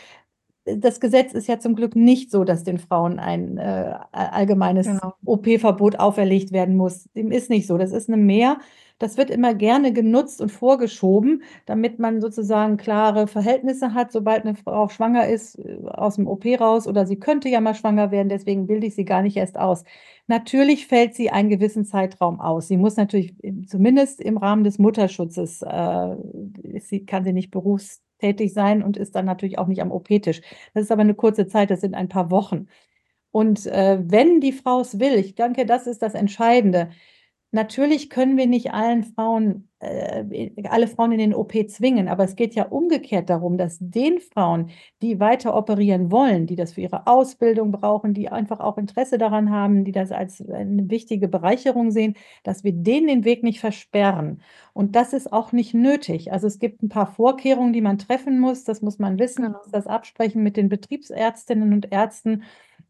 das Gesetz ist ja zum Glück nicht so, dass den Frauen ein äh, allgemeines Genau. O P-Verbot auferlegt werden muss. Dem ist nicht so. Das ist eine Mehr. Das wird immer gerne genutzt und vorgeschoben, damit man sozusagen klare Verhältnisse hat, sobald eine Frau schwanger ist, äh, aus dem O P raus oder sie könnte ja mal schwanger werden, deswegen bilde ich sie gar nicht erst aus. Natürlich fällt sie einen gewissen Zeitraum aus. Sie muss natürlich im- zumindest im Rahmen des Mutterschutzes, äh, ist sie, kann sie nicht berufstätig sein und ist dann natürlich auch nicht am O P-Tisch. Das ist aber eine kurze Zeit, das sind ein paar Wochen. Und äh, wenn die Frau es will, ich denke, das ist das Entscheidende. Natürlich können wir nicht allen Frauen, äh, alle Frauen in den O P zwingen, aber es geht ja umgekehrt darum, dass den Frauen, die weiter operieren wollen, die das für ihre Ausbildung brauchen, die einfach auch Interesse daran haben, die das als eine wichtige Bereicherung sehen, dass wir denen den Weg nicht versperren. Und das ist auch nicht nötig. Also es gibt ein paar Vorkehrungen, die man treffen muss. Das muss man wissen. Man Genau. muss das absprechen mit den Betriebsärztinnen und Ärzten.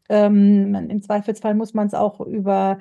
Ähm, man, im Zweifelsfall muss man es auch über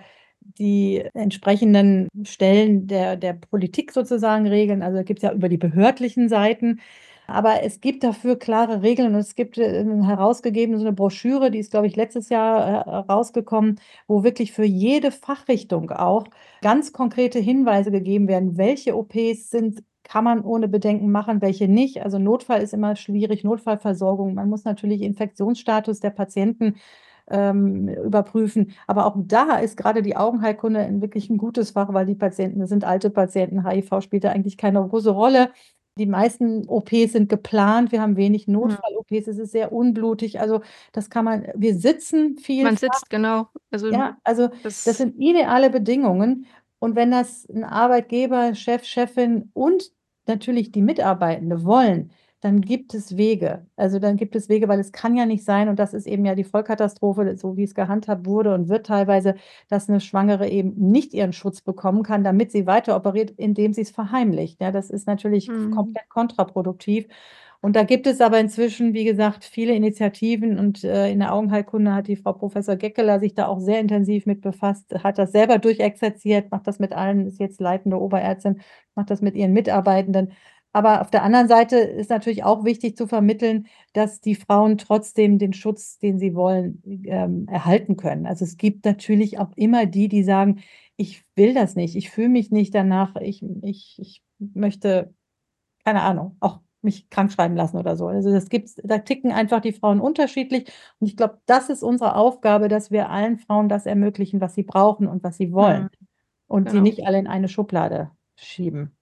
die entsprechenden Stellen der, der Politik sozusagen regeln. Also gibt es ja über die behördlichen Seiten. Aber es gibt dafür klare Regeln und es gibt äh, herausgegeben so eine Broschüre, die ist, glaube ich, letztes Jahr äh, rausgekommen, wo wirklich für jede Fachrichtung auch ganz konkrete Hinweise gegeben werden, welche O Ps sind, kann man ohne Bedenken machen, welche nicht. Also Notfall ist immer schwierig, Notfallversorgung. Man muss natürlich Infektionsstatus der Patienten ähm, überprüfen. Aber auch da ist gerade die Augenheilkunde ein wirklich ein gutes Fach, weil die Patienten, das sind alte Patienten, H I V spielt da eigentlich keine große Rolle. Die meisten O Ps sind geplant, wir haben wenig Ja. Notfall-O Ps, es ist sehr unblutig. Also das kann man, wir sitzen viel. Man sitzt, genau. Also Ja, also das das, sind ideale Bedingungen. Und wenn das ein Arbeitgeber, Chef, Chefin und natürlich die Mitarbeitende wollen, dann gibt es Wege. Also dann gibt es Wege, weil es kann ja nicht sein, und das ist eben ja die Vollkatastrophe, so wie es gehandhabt wurde und wird teilweise, dass eine Schwangere eben nicht ihren Schutz bekommen kann, damit sie weiter operiert, indem sie es verheimlicht. Ja, das ist natürlich hm, komplett kontraproduktiv. Und da gibt es aber inzwischen, wie gesagt, viele Initiativen und äh, in der Augenheilkunde hat die Frau Professor Geckeler sich da auch sehr intensiv mit befasst, hat das selber durchexerziert, macht das mit allen, ist jetzt leitende Oberärztin, macht das mit ihren Mitarbeitenden. Aber auf der anderen Seite ist natürlich auch wichtig zu vermitteln, dass die Frauen trotzdem den Schutz, den sie wollen, ähm, erhalten können. Also es gibt natürlich auch immer die, die sagen, ich will das nicht, ich fühle mich nicht danach, ich, ich, ich möchte, keine Ahnung, auch mich krank schreiben lassen oder so. Also das gibt's, da ticken einfach die Frauen unterschiedlich. Und ich glaube, das ist unsere Aufgabe, dass wir allen Frauen das ermöglichen, was sie brauchen und was sie wollen. hm, Und sie genau. nicht alle in eine Schublade schieben.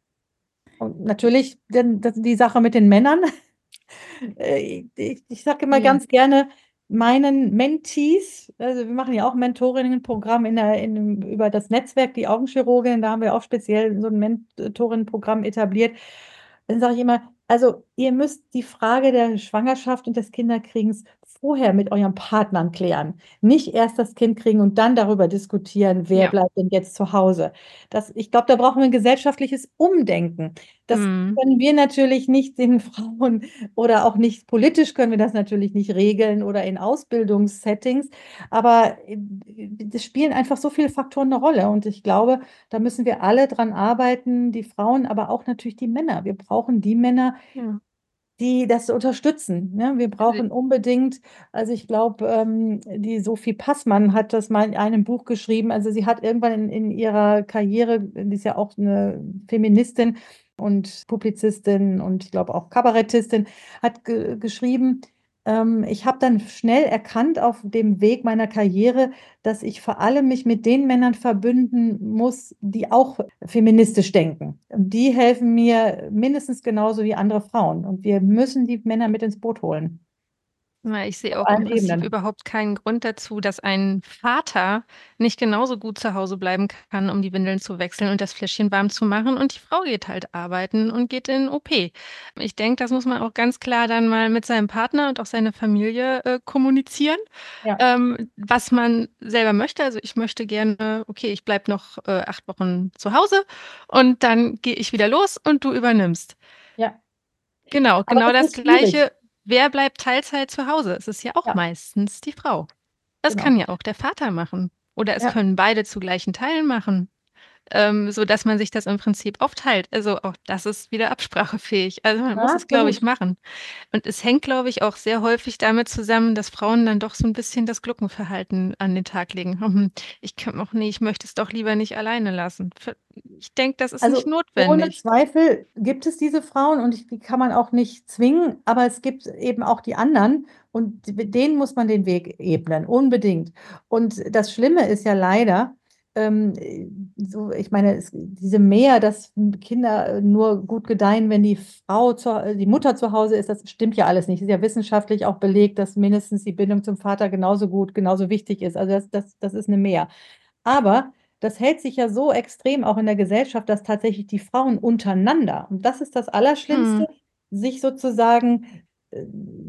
Und natürlich denn, das, die Sache mit den Männern. Äh, Ich, ich sage immer Ja. ganz gerne meinen Mentees, also wir machen ja auch Mentorinnenprogramm in der, in, dem- über das Netzwerk, die Augenchirurgin, da haben wir auch speziell so ein Mentorinnenprogramm etabliert. Dann sage ich immer, also ihr müsst die Frage der Schwangerschaft und des Kinderkriegens vorher mit euren Partnern klären. Nicht erst das Kind kriegen und dann darüber diskutieren, wer Ja. bleibt denn jetzt zu Hause. Das, ich glaube, da brauchen wir ein gesellschaftliches Umdenken. Das Hm. können wir natürlich nicht den Frauen oder auch nicht politisch können wir das natürlich nicht regeln oder in Ausbildungssettings, aber äh, es spielen einfach so viele Faktoren eine Rolle und ich glaube, da müssen wir alle dran arbeiten, die Frauen, aber auch natürlich die Männer. Wir brauchen die Männer, Ja. die das unterstützen. Ne? Wir Also, brauchen unbedingt, also ich glaube, ähm, die Sophie Passmann hat das mal in einem Buch geschrieben. Also sie hat irgendwann in, in ihrer Karriere, die ist ja auch eine Feministin und Publizistin und ich glaube auch Kabarettistin, hat ge geschrieben, ähm, ich habe dann schnell erkannt auf dem Weg meiner Karriere, dass ich vor allem mich mit den Männern verbünden muss, die auch feministisch denken. Die helfen mir mindestens genauso wie andere Frauen. Und wir müssen die Männer mit ins Boot holen. Na, ich sehe Auf auch im allen Prinzip Ebenen. überhaupt keinen Grund dazu, dass ein Vater nicht genauso gut zu Hause bleiben kann, um die Windeln zu wechseln und das Fläschchen warm zu machen und die Frau geht halt arbeiten und geht in 'n O P. Ich denke, das muss man auch ganz klar dann mal mit seinem Partner und auch seiner Familie, äh, kommunizieren, Ja, ähm, was man selber möchte. Also, ich möchte gerne okay, ich bleibe noch, äh, acht Wochen zu Hause und dann gehe ich wieder los und du übernimmst. ja. Genau, Aber genau das das ist schwierig. Gleiche. Wer bleibt Teilzeit zu Hause? Es ist ja auch Ja, meistens die Frau. Das genau. kann ja auch der Vater machen. Oder es Ja. können beide zu gleichen Teilen machen, ähm, sodass man sich das im Prinzip aufteilt. Also, auch das ist wieder absprachefähig. Also, man muss Ja, es, glaube ich, absolut. machen. Und es hängt, glaube ich, auch sehr häufig damit zusammen, dass Frauen dann doch so 'n bisschen das Gluckenverhalten an den Tag legen. „Hm, ich kann auch ne, ich möchte es doch lieber nicht alleine lassen.“ V ich denke, das ist nicht Also, ohne notwendig. Zweifel gibt es diese Frauen und ich die kann man auch nicht zwingen, aber es gibt eben auch die anderen und d denen muss man den Weg ebnen, unbedingt. Und das Schlimme ist ja leider, ähm, äh, so ich meine, es diese Mehr, dass Kinder nur gut gedeihen, wenn die Frau zu äh, die Mutter zu Hause ist, das stimmt ja alles nicht. Ist ja wissenschaftlich auch belegt, dass mindestens die Bindung zum Vater genauso gut, genauso wichtig ist. Also, das das das ist 'ne Mehr. Aber das hält sich ja so extrem auch in der Gesellschaft, dass tatsächlich die Frauen untereinander und das ist das Allerschlimmste, Mhm. sich sozusagen, äh,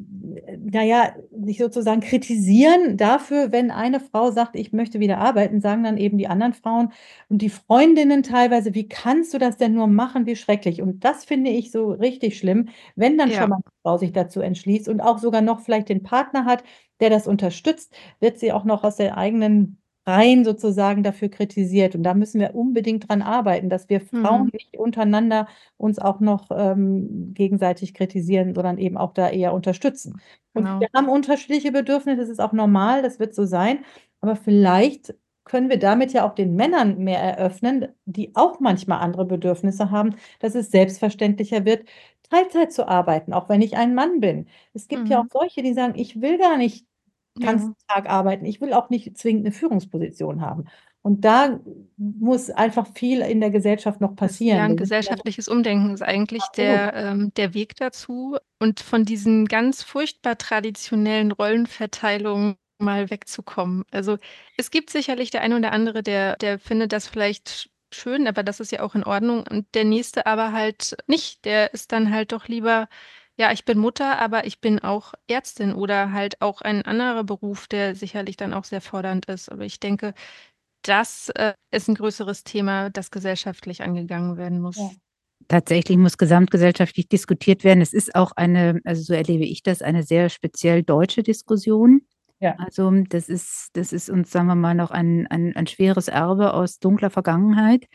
na ja, sich sozusagen kritisieren dafür, wenn eine Frau sagt: „Ich möchte wieder arbeiten“, sagen dann eben die anderen Frauen und die Freundinnen teilweise: „Wie kannst du das denn nur machen? Wie schrecklich.“ Und das finde ich so richtig schlimm, wenn dann Ja. schon mal 'ne Frau sich dazu entschließt und auch sogar noch vielleicht den Partner hat, der das unterstützt, wird sie auch noch aus der eigenen Reihen sozusagen dafür kritisiert. Und da müssen wir unbedingt dran arbeiten, dass wir Frauen Mhm. nicht untereinander uns auch noch, ähm, gegenseitig kritisieren, sondern eben auch da eher unterstützen. Und wir Genau. haben unterschiedliche Bedürfnisse, das ist auch normal, das wird so sein. Aber vielleicht können wir damit ja auch den Männern mehr eröffnen, die auch manchmal andere Bedürfnisse haben, dass es selbstverständlicher wird, Teilzeit zu arbeiten, auch wenn ich ein Mann bin. Es gibt ja auch Mhm. solche, die sagen: „Ich will gar nicht ganzen Ja. Tag arbeiten. Ich will auch nicht zwingend 'ne Führungsposition haben.“ Und da muss einfach viel in der Gesellschaft noch Das ja, passieren. 'n gesellschaftliches Umdenken ist eigentlich Absolut. der ähm, der Weg dazu und von diesen ganz furchtbar traditionellen Rollenverteilungen mal wegzukommen. Also, es gibt sicherlich der eine oder andere, der der findet das vielleicht sch schön, aber das ist ja auch in Ordnung und der nächste aber halt nicht. Der ist dann halt doch lieber: „Ja, ich bin Mutter, aber ich bin auch Ärztin“ oder halt auch ein anderer Beruf, der sicherlich dann auch sehr fordernd ist. Aber ich denke, das, äh, ist 'n größeres Thema, das gesellschaftlich angegangen werden Ja. muss. Tatsächlich muss gesamtgesellschaftlich diskutiert werden. Es ist auch eine also, so erlebe ich das, eine sehr speziell deutsche Diskussion. Ja. Also, das ist das ist uns, sagen wir mal, noch ein ein ein schweres Erbe aus dunkler Vergangenheit.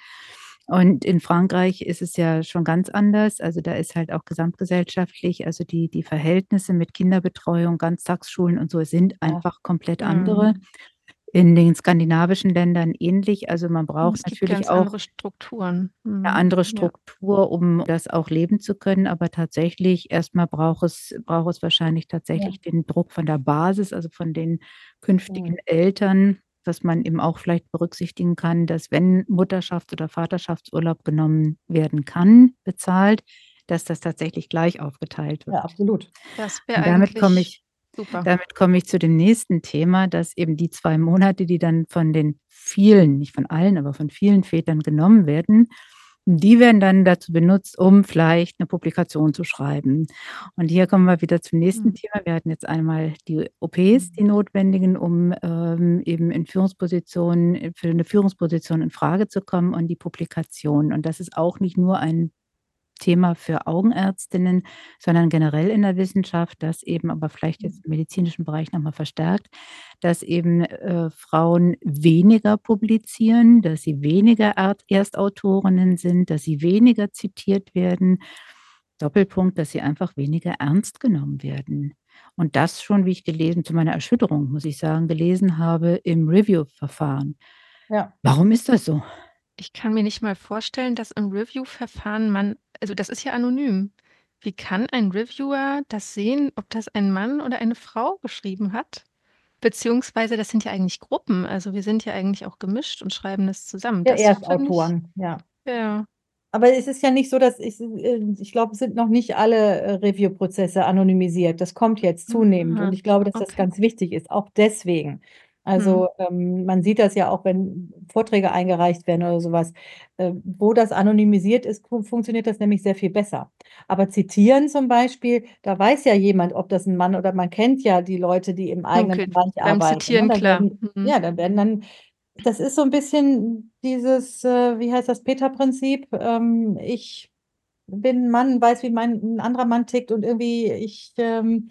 Und in Frankreich ist es ja schon ganz anders. Also, da ist halt auch gesamtgesellschaftlich also, die die Verhältnisse mit Kinderbetreuung, Ganztagsschulen und so sind Ja. einfach komplett andere. Mhm. In den skandinavischen Ländern ähnlich. Also, man Und braucht es gibt natürlich ganz auch andere Strukturen. 'ne Mhm. andere Ja. Struktur, um das auch leben zu können. Aber tatsächlich erst mal braucht es braucht es wahrscheinlich Ja. tatsächlich den Druck von der Basis, also, von den Mhm. künftigen Eltern, dass man eben auch vielleicht berücksichtigen kann, dass wenn Mutterschafts oder Vaterschaftsurlaub genommen werden kann, bezahlt, dass das tatsächlich gleich aufgeteilt wird. Ja, absolut. Das wäre Und damit komme eigentlich ich super. damit komme ich zu dem nächsten Thema, dass eben die zwei Monate, die dann von den vielen, nicht von allen, aber von vielen Vätern genommen werden, die werden dann dazu benutzt, um vielleicht 'ne Publikation zu schreiben. Und hier kommen wir wieder zum nächsten Mhm. Thema. Wir hatten jetzt einmal die OPs, Mhm. die notwendigen, um, ähm, eben in Führungspositionen äh, für 'ne Führungsposition infrage zu kommen und die Publikation. Und das ist auch nicht nur ein Thema für Augenärztinnen, sondern generell in der Wissenschaft, dass eben aber vielleicht Mhm. jetzt im medizinischen Bereich noch mal verstärkt, dass eben, äh, Frauen weniger publizieren, dass sie weniger Ert Erstautorinnen sind, dass sie weniger zitiert werden. Doppelpunkt, dass sie einfach weniger ernst genommen werden. Und das schon, wie ich gelesen zu meiner Erschütterung, muss ich sagen, gelesen habe im Review-Verfahren. Ja. Warum ist das so? Ich kann mir nicht mal vorstellen, dass im Review-Verfahren man also, das ist ja anonym. Wie kann ein Reviewer das sehen, ob das ein Mann oder eine Frau geschrieben hat? Beziehungsweise das sind ja eigentlich Gruppen. Also, wir sind ja eigentlich auch gemischt und schreiben das zusammen. Der Das finde ich Erstautoren, ja. ja. Aber es ist ja nicht so, dass ich äh, ich glaube, es sind noch nicht alle, äh, Review-Prozesse anonymisiert. Das kommt jetzt zunehmend und Aha, ich glaube, dass das okay. ganz wichtig ist, auch deswegen. Mhm. Also, ähm, man sieht das ja auch, wenn Vorträge eingereicht werden oder so was. Äh, wo das anonymisiert ist, fu funktioniert das nämlich sehr viel besser. Aber zitieren zum Beispiel, da weiß ja jemand, ob das 'n Mann oder man kennt ja die Leute, die im eigenen Okay, Bereich beim arbeiten, ne? Zitieren Da klar. werden Mhm. ja, da werden dann das ist so 'n bisschen dieses, äh, wie heißt das, Peter-Prinzip, ähm, ich bin Mann, weiß, wie mein 'n anderer Mann tickt und irgendwie ich, ähm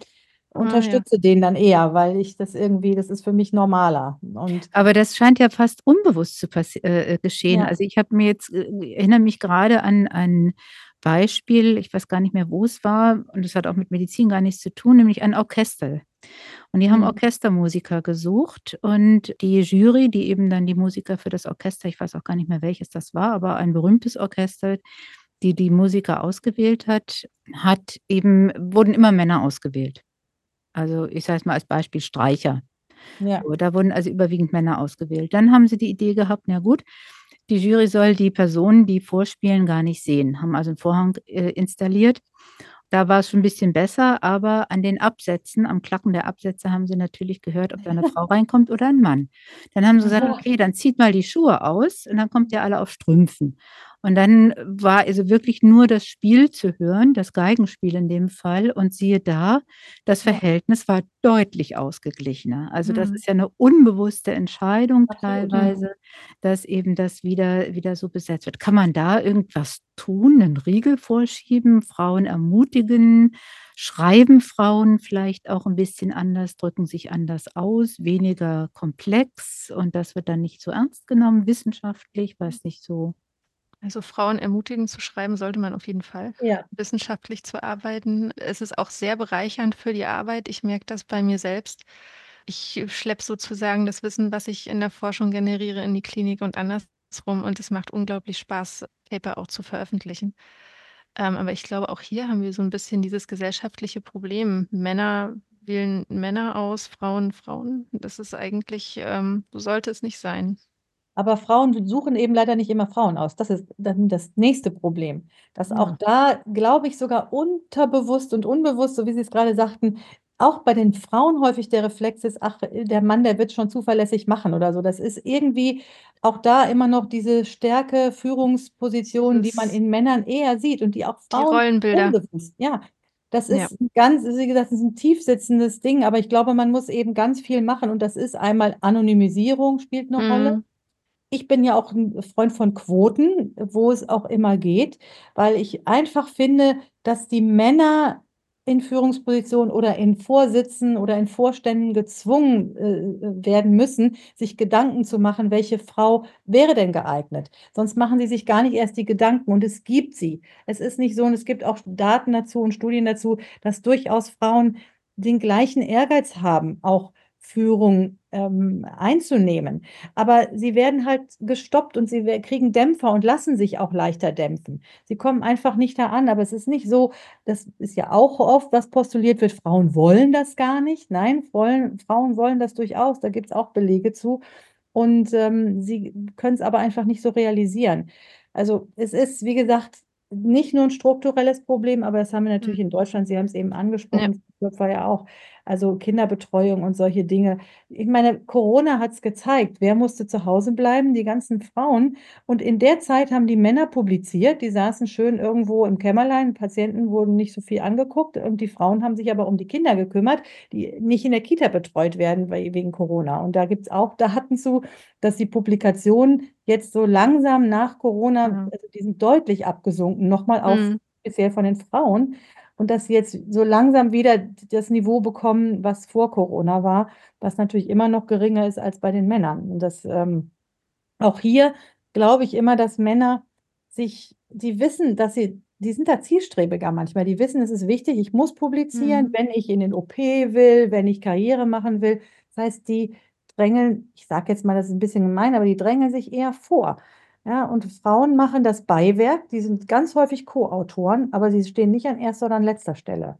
Ah ja. unterstütze den dann eher, weil ich das irgendwie das ist für mich normaler und Aber das scheint ja fast unbewusst zu passi äh, äh, geschehen. Ja. Also, ich habe mir jetzt äh, erinnere mich grade an ein Beispiel, ich weiß gar nicht mehr, wo es war und das hat auch mit Medizin gar nichts zu tun, nämlich ein Orchester. Und die haben Mhm. Orchestermusiker gesucht und die Jury, die eben dann die Musiker für das Orchester ich weiß auch gar nicht mehr, welches das war, aber ein berühmtes Orchester, die die Musiker ausgewählt hat, hat eben wurden immer Männer ausgewählt. Also, ich sage jetzt mal als Beispiel Streicher. Ja. So, da wurden also überwiegend Männer ausgewählt. Dann haben sie die Idee gehabt, na gut, die Jury soll die Personen, die vorspielen, gar nicht sehen, haben also 'n Vorhang, äh, installiert. Da war's schon 'n bisschen besser, aber an den Absätzen am Klacken der Absätze haben sie natürlich gehört, ob da 'ne Frau reinkommt oder 'n Mann. Dann haben sie gesagt: Aha. „Okay, dann zieht mal die Schuhe aus und dann kommt ihr alle auf Strümpfen.“ Und dann war also wirklich nur das Spiel zu hören, das Geigenspiel in dem Fall und siehe da, das Ja. Verhältnis war deutlich ausgeglichener. Also, das Mhm. ist ja 'ne unbewusste Entscheidung Absolut, mhm. teilweise, dass eben das wieder wieder so besetzt wird. Kann man da irgendwas tun, 'nen Riegel vorschieben, Frauen ermutigen? Schreiben Frauen vielleicht auch 'n bisschen anders, drücken sich anders aus, weniger komplex und das wird dann nicht so ernst genommen wissenschaftlich, weil's nicht so Also, Frauen ermutigen zu schreiben sollte man auf jeden Fall, Ja. wissenschaftlich zu arbeiten. Es ist auch sehr bereichernd für die Arbeit. Ich merke das bei mir selbst. Ich schleppe sozusagen das Wissen, was ich in der Forschung generiere, in die Klinik und andersrum und es macht unglaublich Spaß, Paper auch zu veröffentlichen. Ähm, aber ich glaube, auch hier haben wir so 'n bisschen dieses gesellschaftliche Problem. Männer wählen Männer aus, Frauen Frauen. Das ist eigentlich ähm, so sollte es nicht sein. Aber Frauen suchen eben leider nicht immer Frauen aus. Das ist dann das nächste Problem, dass auch Ja. da, glaube ich, sogar unterbewusst und unbewusst, so wie Sie es grade sagten, auch bei den Frauen häufig der Reflex ist: „Ach, äh, der Mann, der wird's schon zuverlässig machen“, oder so. Das ist irgendwie auch da immer noch diese Stärke, Führungspositionen, die man Dieses in Männern eher sieht und die auch Die Frauen Rollenbilder. unbewusst ja, das Ja. ist 'n ganz wie gesagt, das ist 'n tief sitzendes Ding, aber ich glaube, man muss eben ganz viel machen und das ist einmal Anonymisierung spielt 'ne Rolle. Mhm. Ich bin ja auch 'n Freund von Quoten, wo es auch immer geht, weil ich einfach finde, dass die Männer in Führungspositionen oder in Vorsitzen oder in Vorständen gezwungen, äh, äh, werden müssen, sich Gedanken zu machen, welche Frau wäre denn geeignet? Sonst machen sie sich gar nicht erst die Gedanken und es gibt sie. Es ist nicht so und es gibt auch Daten dazu und Studien dazu, dass durchaus Frauen den gleichen Ehrgeiz haben, auch Führung, ähm, einzunehmen. Aber sie werden halt gestoppt und sie we kriegen Dämpfer und lassen sich auch leichter dämpfen. Sie kommen einfach nicht da an, aber es ist nicht so das ist ja auch oft, was postuliert wird, Frauen wollen das gar nicht. Nein, wollen Frauen wollen das durchaus, da gibt's auch Belege zu und, ähm, sie können's aber einfach nicht so realisieren. Also, es ist, wie gesagt, nicht nur 'n strukturelles Problem, aber das haben wir natürlich Mhm. in Deutschland. Sie haben's eben Ja. angesprochen, war ja auch also, Kinderbetreuung und solche Dinge. Ich meine, Corona hat's gezeigt. Wer musste zu Hause bleiben? Die ganzen Frauen. Und in der Zeit haben die Männer publiziert, die saßen schön irgendwo im Kämmerlein, Patienten wurden nicht so viel angeguckt und die Frauen haben sich aber um die Kinder gekümmert, die nicht in der Kita betreut werden wei wegen Corona. Und da gibt's auch Daten zu, dass die Publikationen jetzt so langsam nach Corona Genau. also, die sind deutlich abgesunken, noch mal auf Mhm. speziell von den Frauen und dass sie jetzt so langsam wieder d das Niveau bekommen, was vor Corona war, was natürlich immer noch geringer ist als bei den Männern. Und das, ähm auch hier glaube ich immer, dass Männer sich die wissen, dass sie die sind da zielstrebiger manchmal. Die wissen, es ist wichtig, ich muss publizieren, Mhm. wenn ich in den OP will, wenn ich Karriere machen will. Das heißt, die drängeln ich sage jetzt mal, das ist 'n bisschen gemein, aber die drängeln sich eher vor. Ja, und Frauen machen das Beiwerk, die sind ganz häufig Co-Autoren, aber sie stehen nicht an erster oder an letzter Stelle.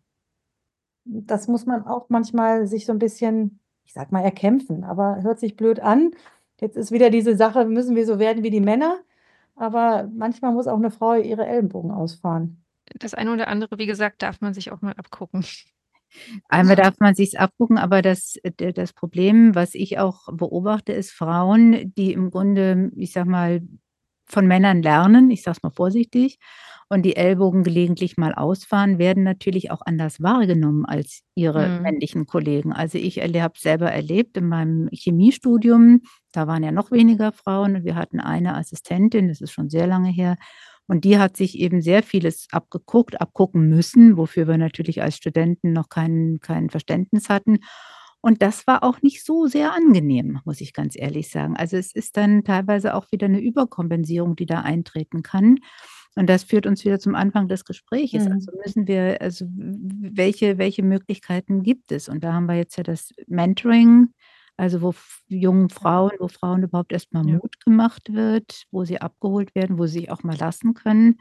Das muss man auch manchmal sich so 'n bisschen, ich sage mal, erkämpfen, aber hört sich blöd an. Jetzt ist wieder diese Sache, müssen wir so werden wie die Männer? Aber manchmal muss auch 'ne Frau ihre Ellenbogen ausfahren. Das eine oder andere, wie gesagt, darf man sich auch mal abgucken. Einmal darf man sich's abgucken, aber das d das Problem, was ich auch beobachte, ist Frauen, die im Grunde, ich sage mal, von Männern lernen, ich sage es mal vorsichtig, und die Ellbogen gelegentlich mal ausfahren, werden natürlich auch anders wahrgenommen als ihre Mhm. männlichen Kollegen. Also, ich erle habe es selber erlebt in meinem Chemiestudium, da waren ja noch weniger Frauen und wir hatten eine Assistentin, das ist schon sehr lange her. Und die hat sich eben sehr vieles abgeguckt, abgucken müssen, wofür wir natürlich als Studenten noch kein kein Verständnis hatten. Und das war auch nicht so sehr angenehm, muss ich ganz ehrlich sagen. Also, es ist dann teilweise auch wieder 'ne Überkompensierung, die da eintreten kann. Und das führt uns wieder zum Anfang des Gespräches. Mhm. Also, müssen wir also, w w welche welche Möglichkeiten gibt es? Und da haben wir jetzt ja das Mentoring, also, wo f jungen Ja. Frauen wo Frauen überhaupt erst mal Ja. Mut gemacht wird, wo sie abgeholt werden, wo sie sich auch mal lassen können.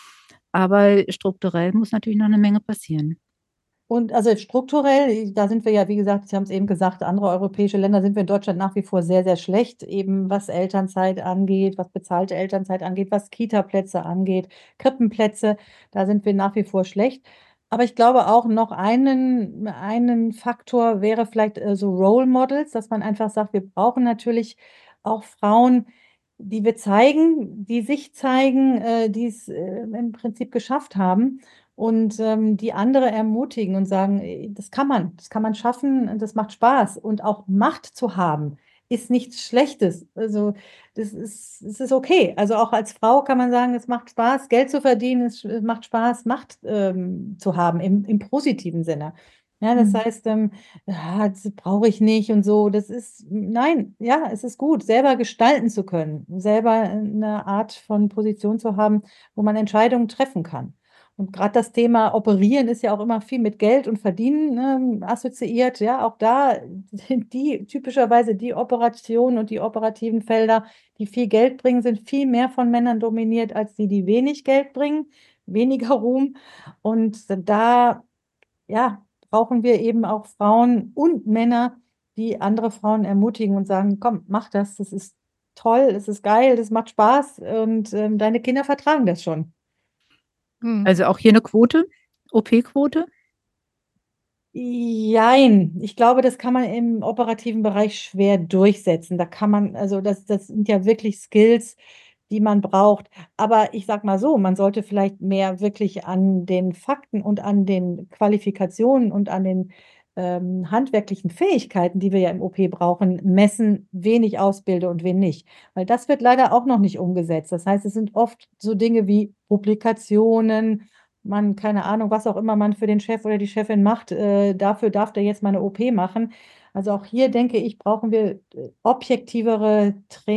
Aber strukturell muss natürlich noch 'ne Menge passieren. Und also, strukturell, i da sind wir ja, wie gesagt, Sie haben's eben gesagt, andere europäische Länder sind wir in Deutschland nach wie vor sehr, sehr schlecht, eben was Elternzeit angeht, was bezahlte Elternzeit angeht, was Kitaplätze angeht, Krippenplätze, da sind wir nach wie vor schlecht. Aber ich glaube auch noch einen einen Faktor wäre vielleicht, äh, so Role Models, dass man einfach sagt: „Wir brauchen natürlich auch Frauen, die wir zeigen die sich zeigen, äh, die's, äh, im Prinzip geschafft haben und, ähm, die andere ermutigen und sagen: ‚Äh, das kann man. Das kann man schaffen und das macht Spaß.‘“ Und auch Macht zu haben, ist nichts Schlechtes. Also, das ist es ist okay. Also, auch als Frau kann man sagen: „Es macht Spaß, Geld zu verdienen, es sch macht Spaß, Macht, ähm, zu haben“, im im positiven Sinne. Ja, das Mhm. heißt, ähm: „Ja, das brauche ich nicht“ und so. Das ist nein, ja, es ist gut, selber gestalten zu können, selber 'ne Art von Position zu haben, wo man Entscheidungen treffen kann. Und grad das Thema Operieren ist ja auch immer viel mit Geld und Verdienen, ne, assoziiert. Ja, auch da sind die typischerweise die Operationen und die operativen Felder, die viel Geld bringen, sind viel mehr von Männern dominiert als die, die wenig Geld bringen, weniger Ruhm. Und da, ja, brauchen wir eben auch Frauen und Männer, die andere Frauen ermutigen und sagen: „Komm, mach das. Das ist toll, es ist geil, das macht Spaß und, ähm, deine Kinder vertragen das schon.“ Mhm. Also, auch hier 'ne Quote, OP-Quote? Jein. Ich glaube, das kann man im operativen Bereich schwer durchsetzen. Da kann man also, das das sind ja wirklich Skills, die man braucht. Aber ich sage mal so, man sollte vielleicht mehr wirklich an den Fakten und an den Qualifikationen und an den, ähm, handwerklichen Fähigkeiten, die wir ja im OP brauchen, messen, wen ich ausbilde und wen nicht. Weil das wird leider auch noch nicht umgesetzt. Das heißt, es sind oft so Dinge wie Publikationen, man keine Ahnung, was auch immer man für den Chef oder die Chefin macht, äh, dafür darf der jetzt mal 'ne OP machen. Also, auch hier denke ich, brauchen wir, äh, objektivere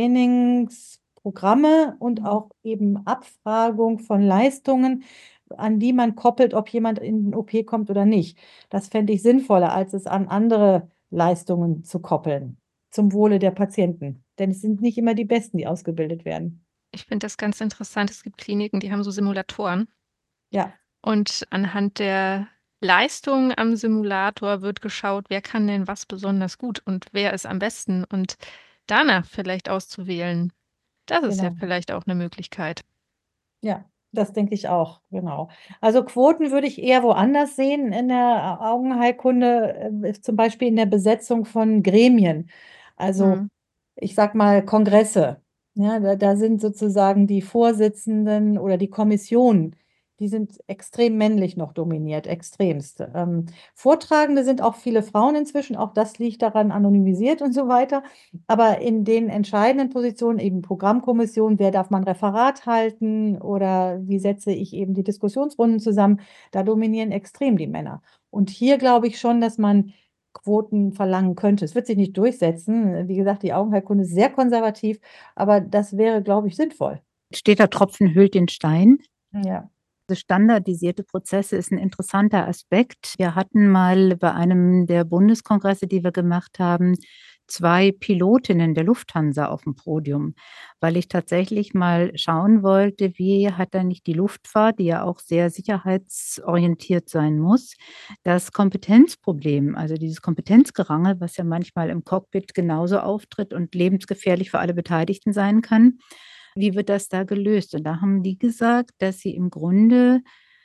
Trainingsprogramme und Mhm. auch eben Abfragung von Leistungen, an die man koppelt, ob jemand in 'n OP kommt oder nicht. Das fände ich sinnvoller, als es an andere Leistungen zu koppeln, zum Wohle der Patienten. Denn es sind nicht immer die Besten, die ausgebildet werden. Ich finde das ganz interessant. Es gibt Kliniken, die haben so Simulatoren. Ja. Und anhand der Leistung am Simulator wird geschaut, wer kann denn was besonders gut und wer ist am besten und danach vielleicht auszuwählen. Das ist ja Genau. vielleicht auch 'ne Möglichkeit. Ja, das denke ich auch, genau. Also, Quoten würde ich eher woanders sehen in der A Augenheilkunde, ähm, zum Beispiel in der Besetzung von Gremien. Also, Mhm. ich sage mal Kongresse, ja? Da da sind sozusagen die Vorsitzenden oder die Kommissionen, die sind extrem männlich noch dominiert, extremst. Ähm, Vortragende sind auch viele Frauen inzwischen, auch das liegt daran anonymisiert und so weiter. Aber in den entscheidenden Positionen, eben Programmkommission, wer darf mal 'n Referat halten oder wie setze ich eben die Diskussionsrunden zusammen, da dominieren extrem die Männer. Und hier glaube ich schon, dass man Quoten verlangen könnte. Es wird sich nicht durchsetzen. Wie gesagt, die Augenheilkunde ist sehr konservativ, aber das wäre, glaube ich, sinnvoll. Steter Tropfen höhlt den Stein. Ja. So standardisierte Prozesse ist 'n interessanter Aspekt. Wir hatten mal bei einem der Bundeskongresse, die wir gemacht haben, zwei Pilotinnen der Lufthansa auf'm Podium, weil ich tatsächlich mal schauen wollte, wie hat da nicht die Luftfahrt, die ja auch sehr sicherheitsorientiert sein muss, das Kompetenzproblem, also, dieses Kompetenzgerangel, was ja manchmal im Cockpit genauso auftritt und lebensgefährlich für alle Beteiligten sein kann. Wie wird das da gelöst? Und da haben die gesagt, dass sie im Grunde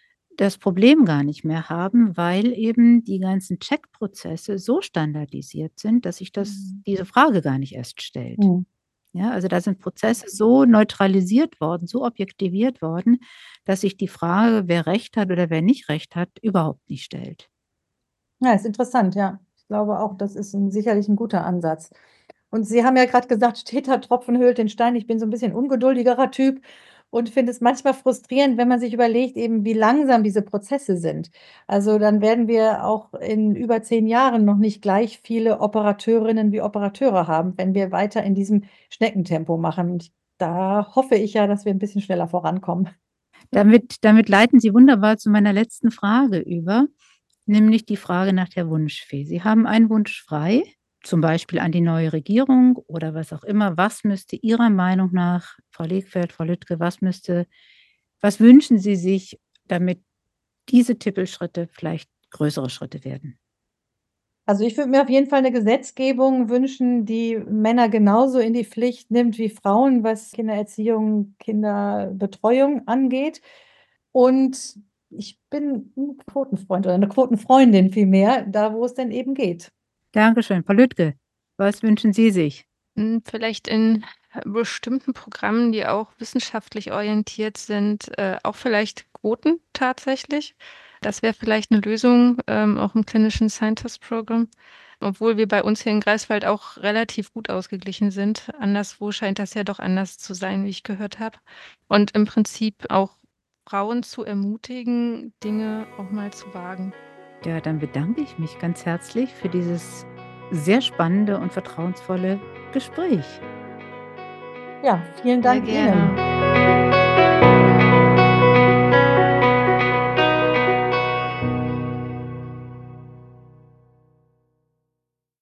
das Problem gar nicht mehr haben, weil eben die ganzen Checkprozesse so standardisiert sind, dass sich das Mhm. diese Frage gar nicht erst stellt. Mhm. Ja, also, da sind Prozesse so neutralisiert worden, so objektiviert worden, dass sich die Frage, wer Recht hat oder wer nicht Recht hat, überhaupt nicht stellt. Ja, ist interessant, ja. Ich glaube auch, das ist 'n sicherlich 'n guter Ansatz. Und Sie haben ja grad gesagt: „Steter Tropfen höhlt den Stein.“ Ich bin so 'n bisschen ungeduldigerer Typ und finde es manchmal frustrierend, wenn man sich überlegt eben, wie langsam diese Prozesse sind. Also, dann werden wir auch in über zehn Jahren noch nicht gleich viele Operateurinnen wie Operateure haben, wenn wir weiter in diesem Schneckentempo machen. Und da hoffe ich ja, dass wir 'n bisschen schneller vorankommen. Damit damit leiten Sie wunderbar zu meiner letzten Frage über, nämlich die Frage nach der Wunschfee. Sie haben einen Wunsch frei, zum Beispiel an die neue Regierung oder was auch immer. Was müsste Ihrer Meinung nach, Frau Legfeldt, Frau Lütke, was müsste was wünschen Sie sich, damit diese Tippelschritte vielleicht größere Schritte werden? Also, ich würde mir auf jeden Fall 'ne Gesetzgebung wünschen, die Männer genauso in die Pflicht nimmt wie Frauen, was Kindererziehung, Kinderbetreuung angeht. Und ich bin 'n Quotenfreund oder 'ne Quotenfreundin vielmehr, da wo es denn eben geht. Dankeschön. Frau Lütke, was wünschen Sie sich? Hm, vielleicht in bestimmten Programmen, die auch wissenschaftlich orientiert sind, äh, auch vielleicht Quoten tatsächlich. Das wäre vielleicht 'ne Lösung, ähm, auch im Clinician Scientist Program, obwohl wir bei uns hier in Greifswald auch relativ gut ausgeglichen sind. Anderswo scheint das ja doch anders zu sein, wie ich gehört habe. Und im Prinzip auch Frauen zu ermutigen, Dinge auch mal zu wagen. Ja, dann bedanke ich mich ganz herzlich für dieses sehr spannende und vertrauensvolle Gespräch. Ja, vielen Sehr Dank gerne. Ihnen.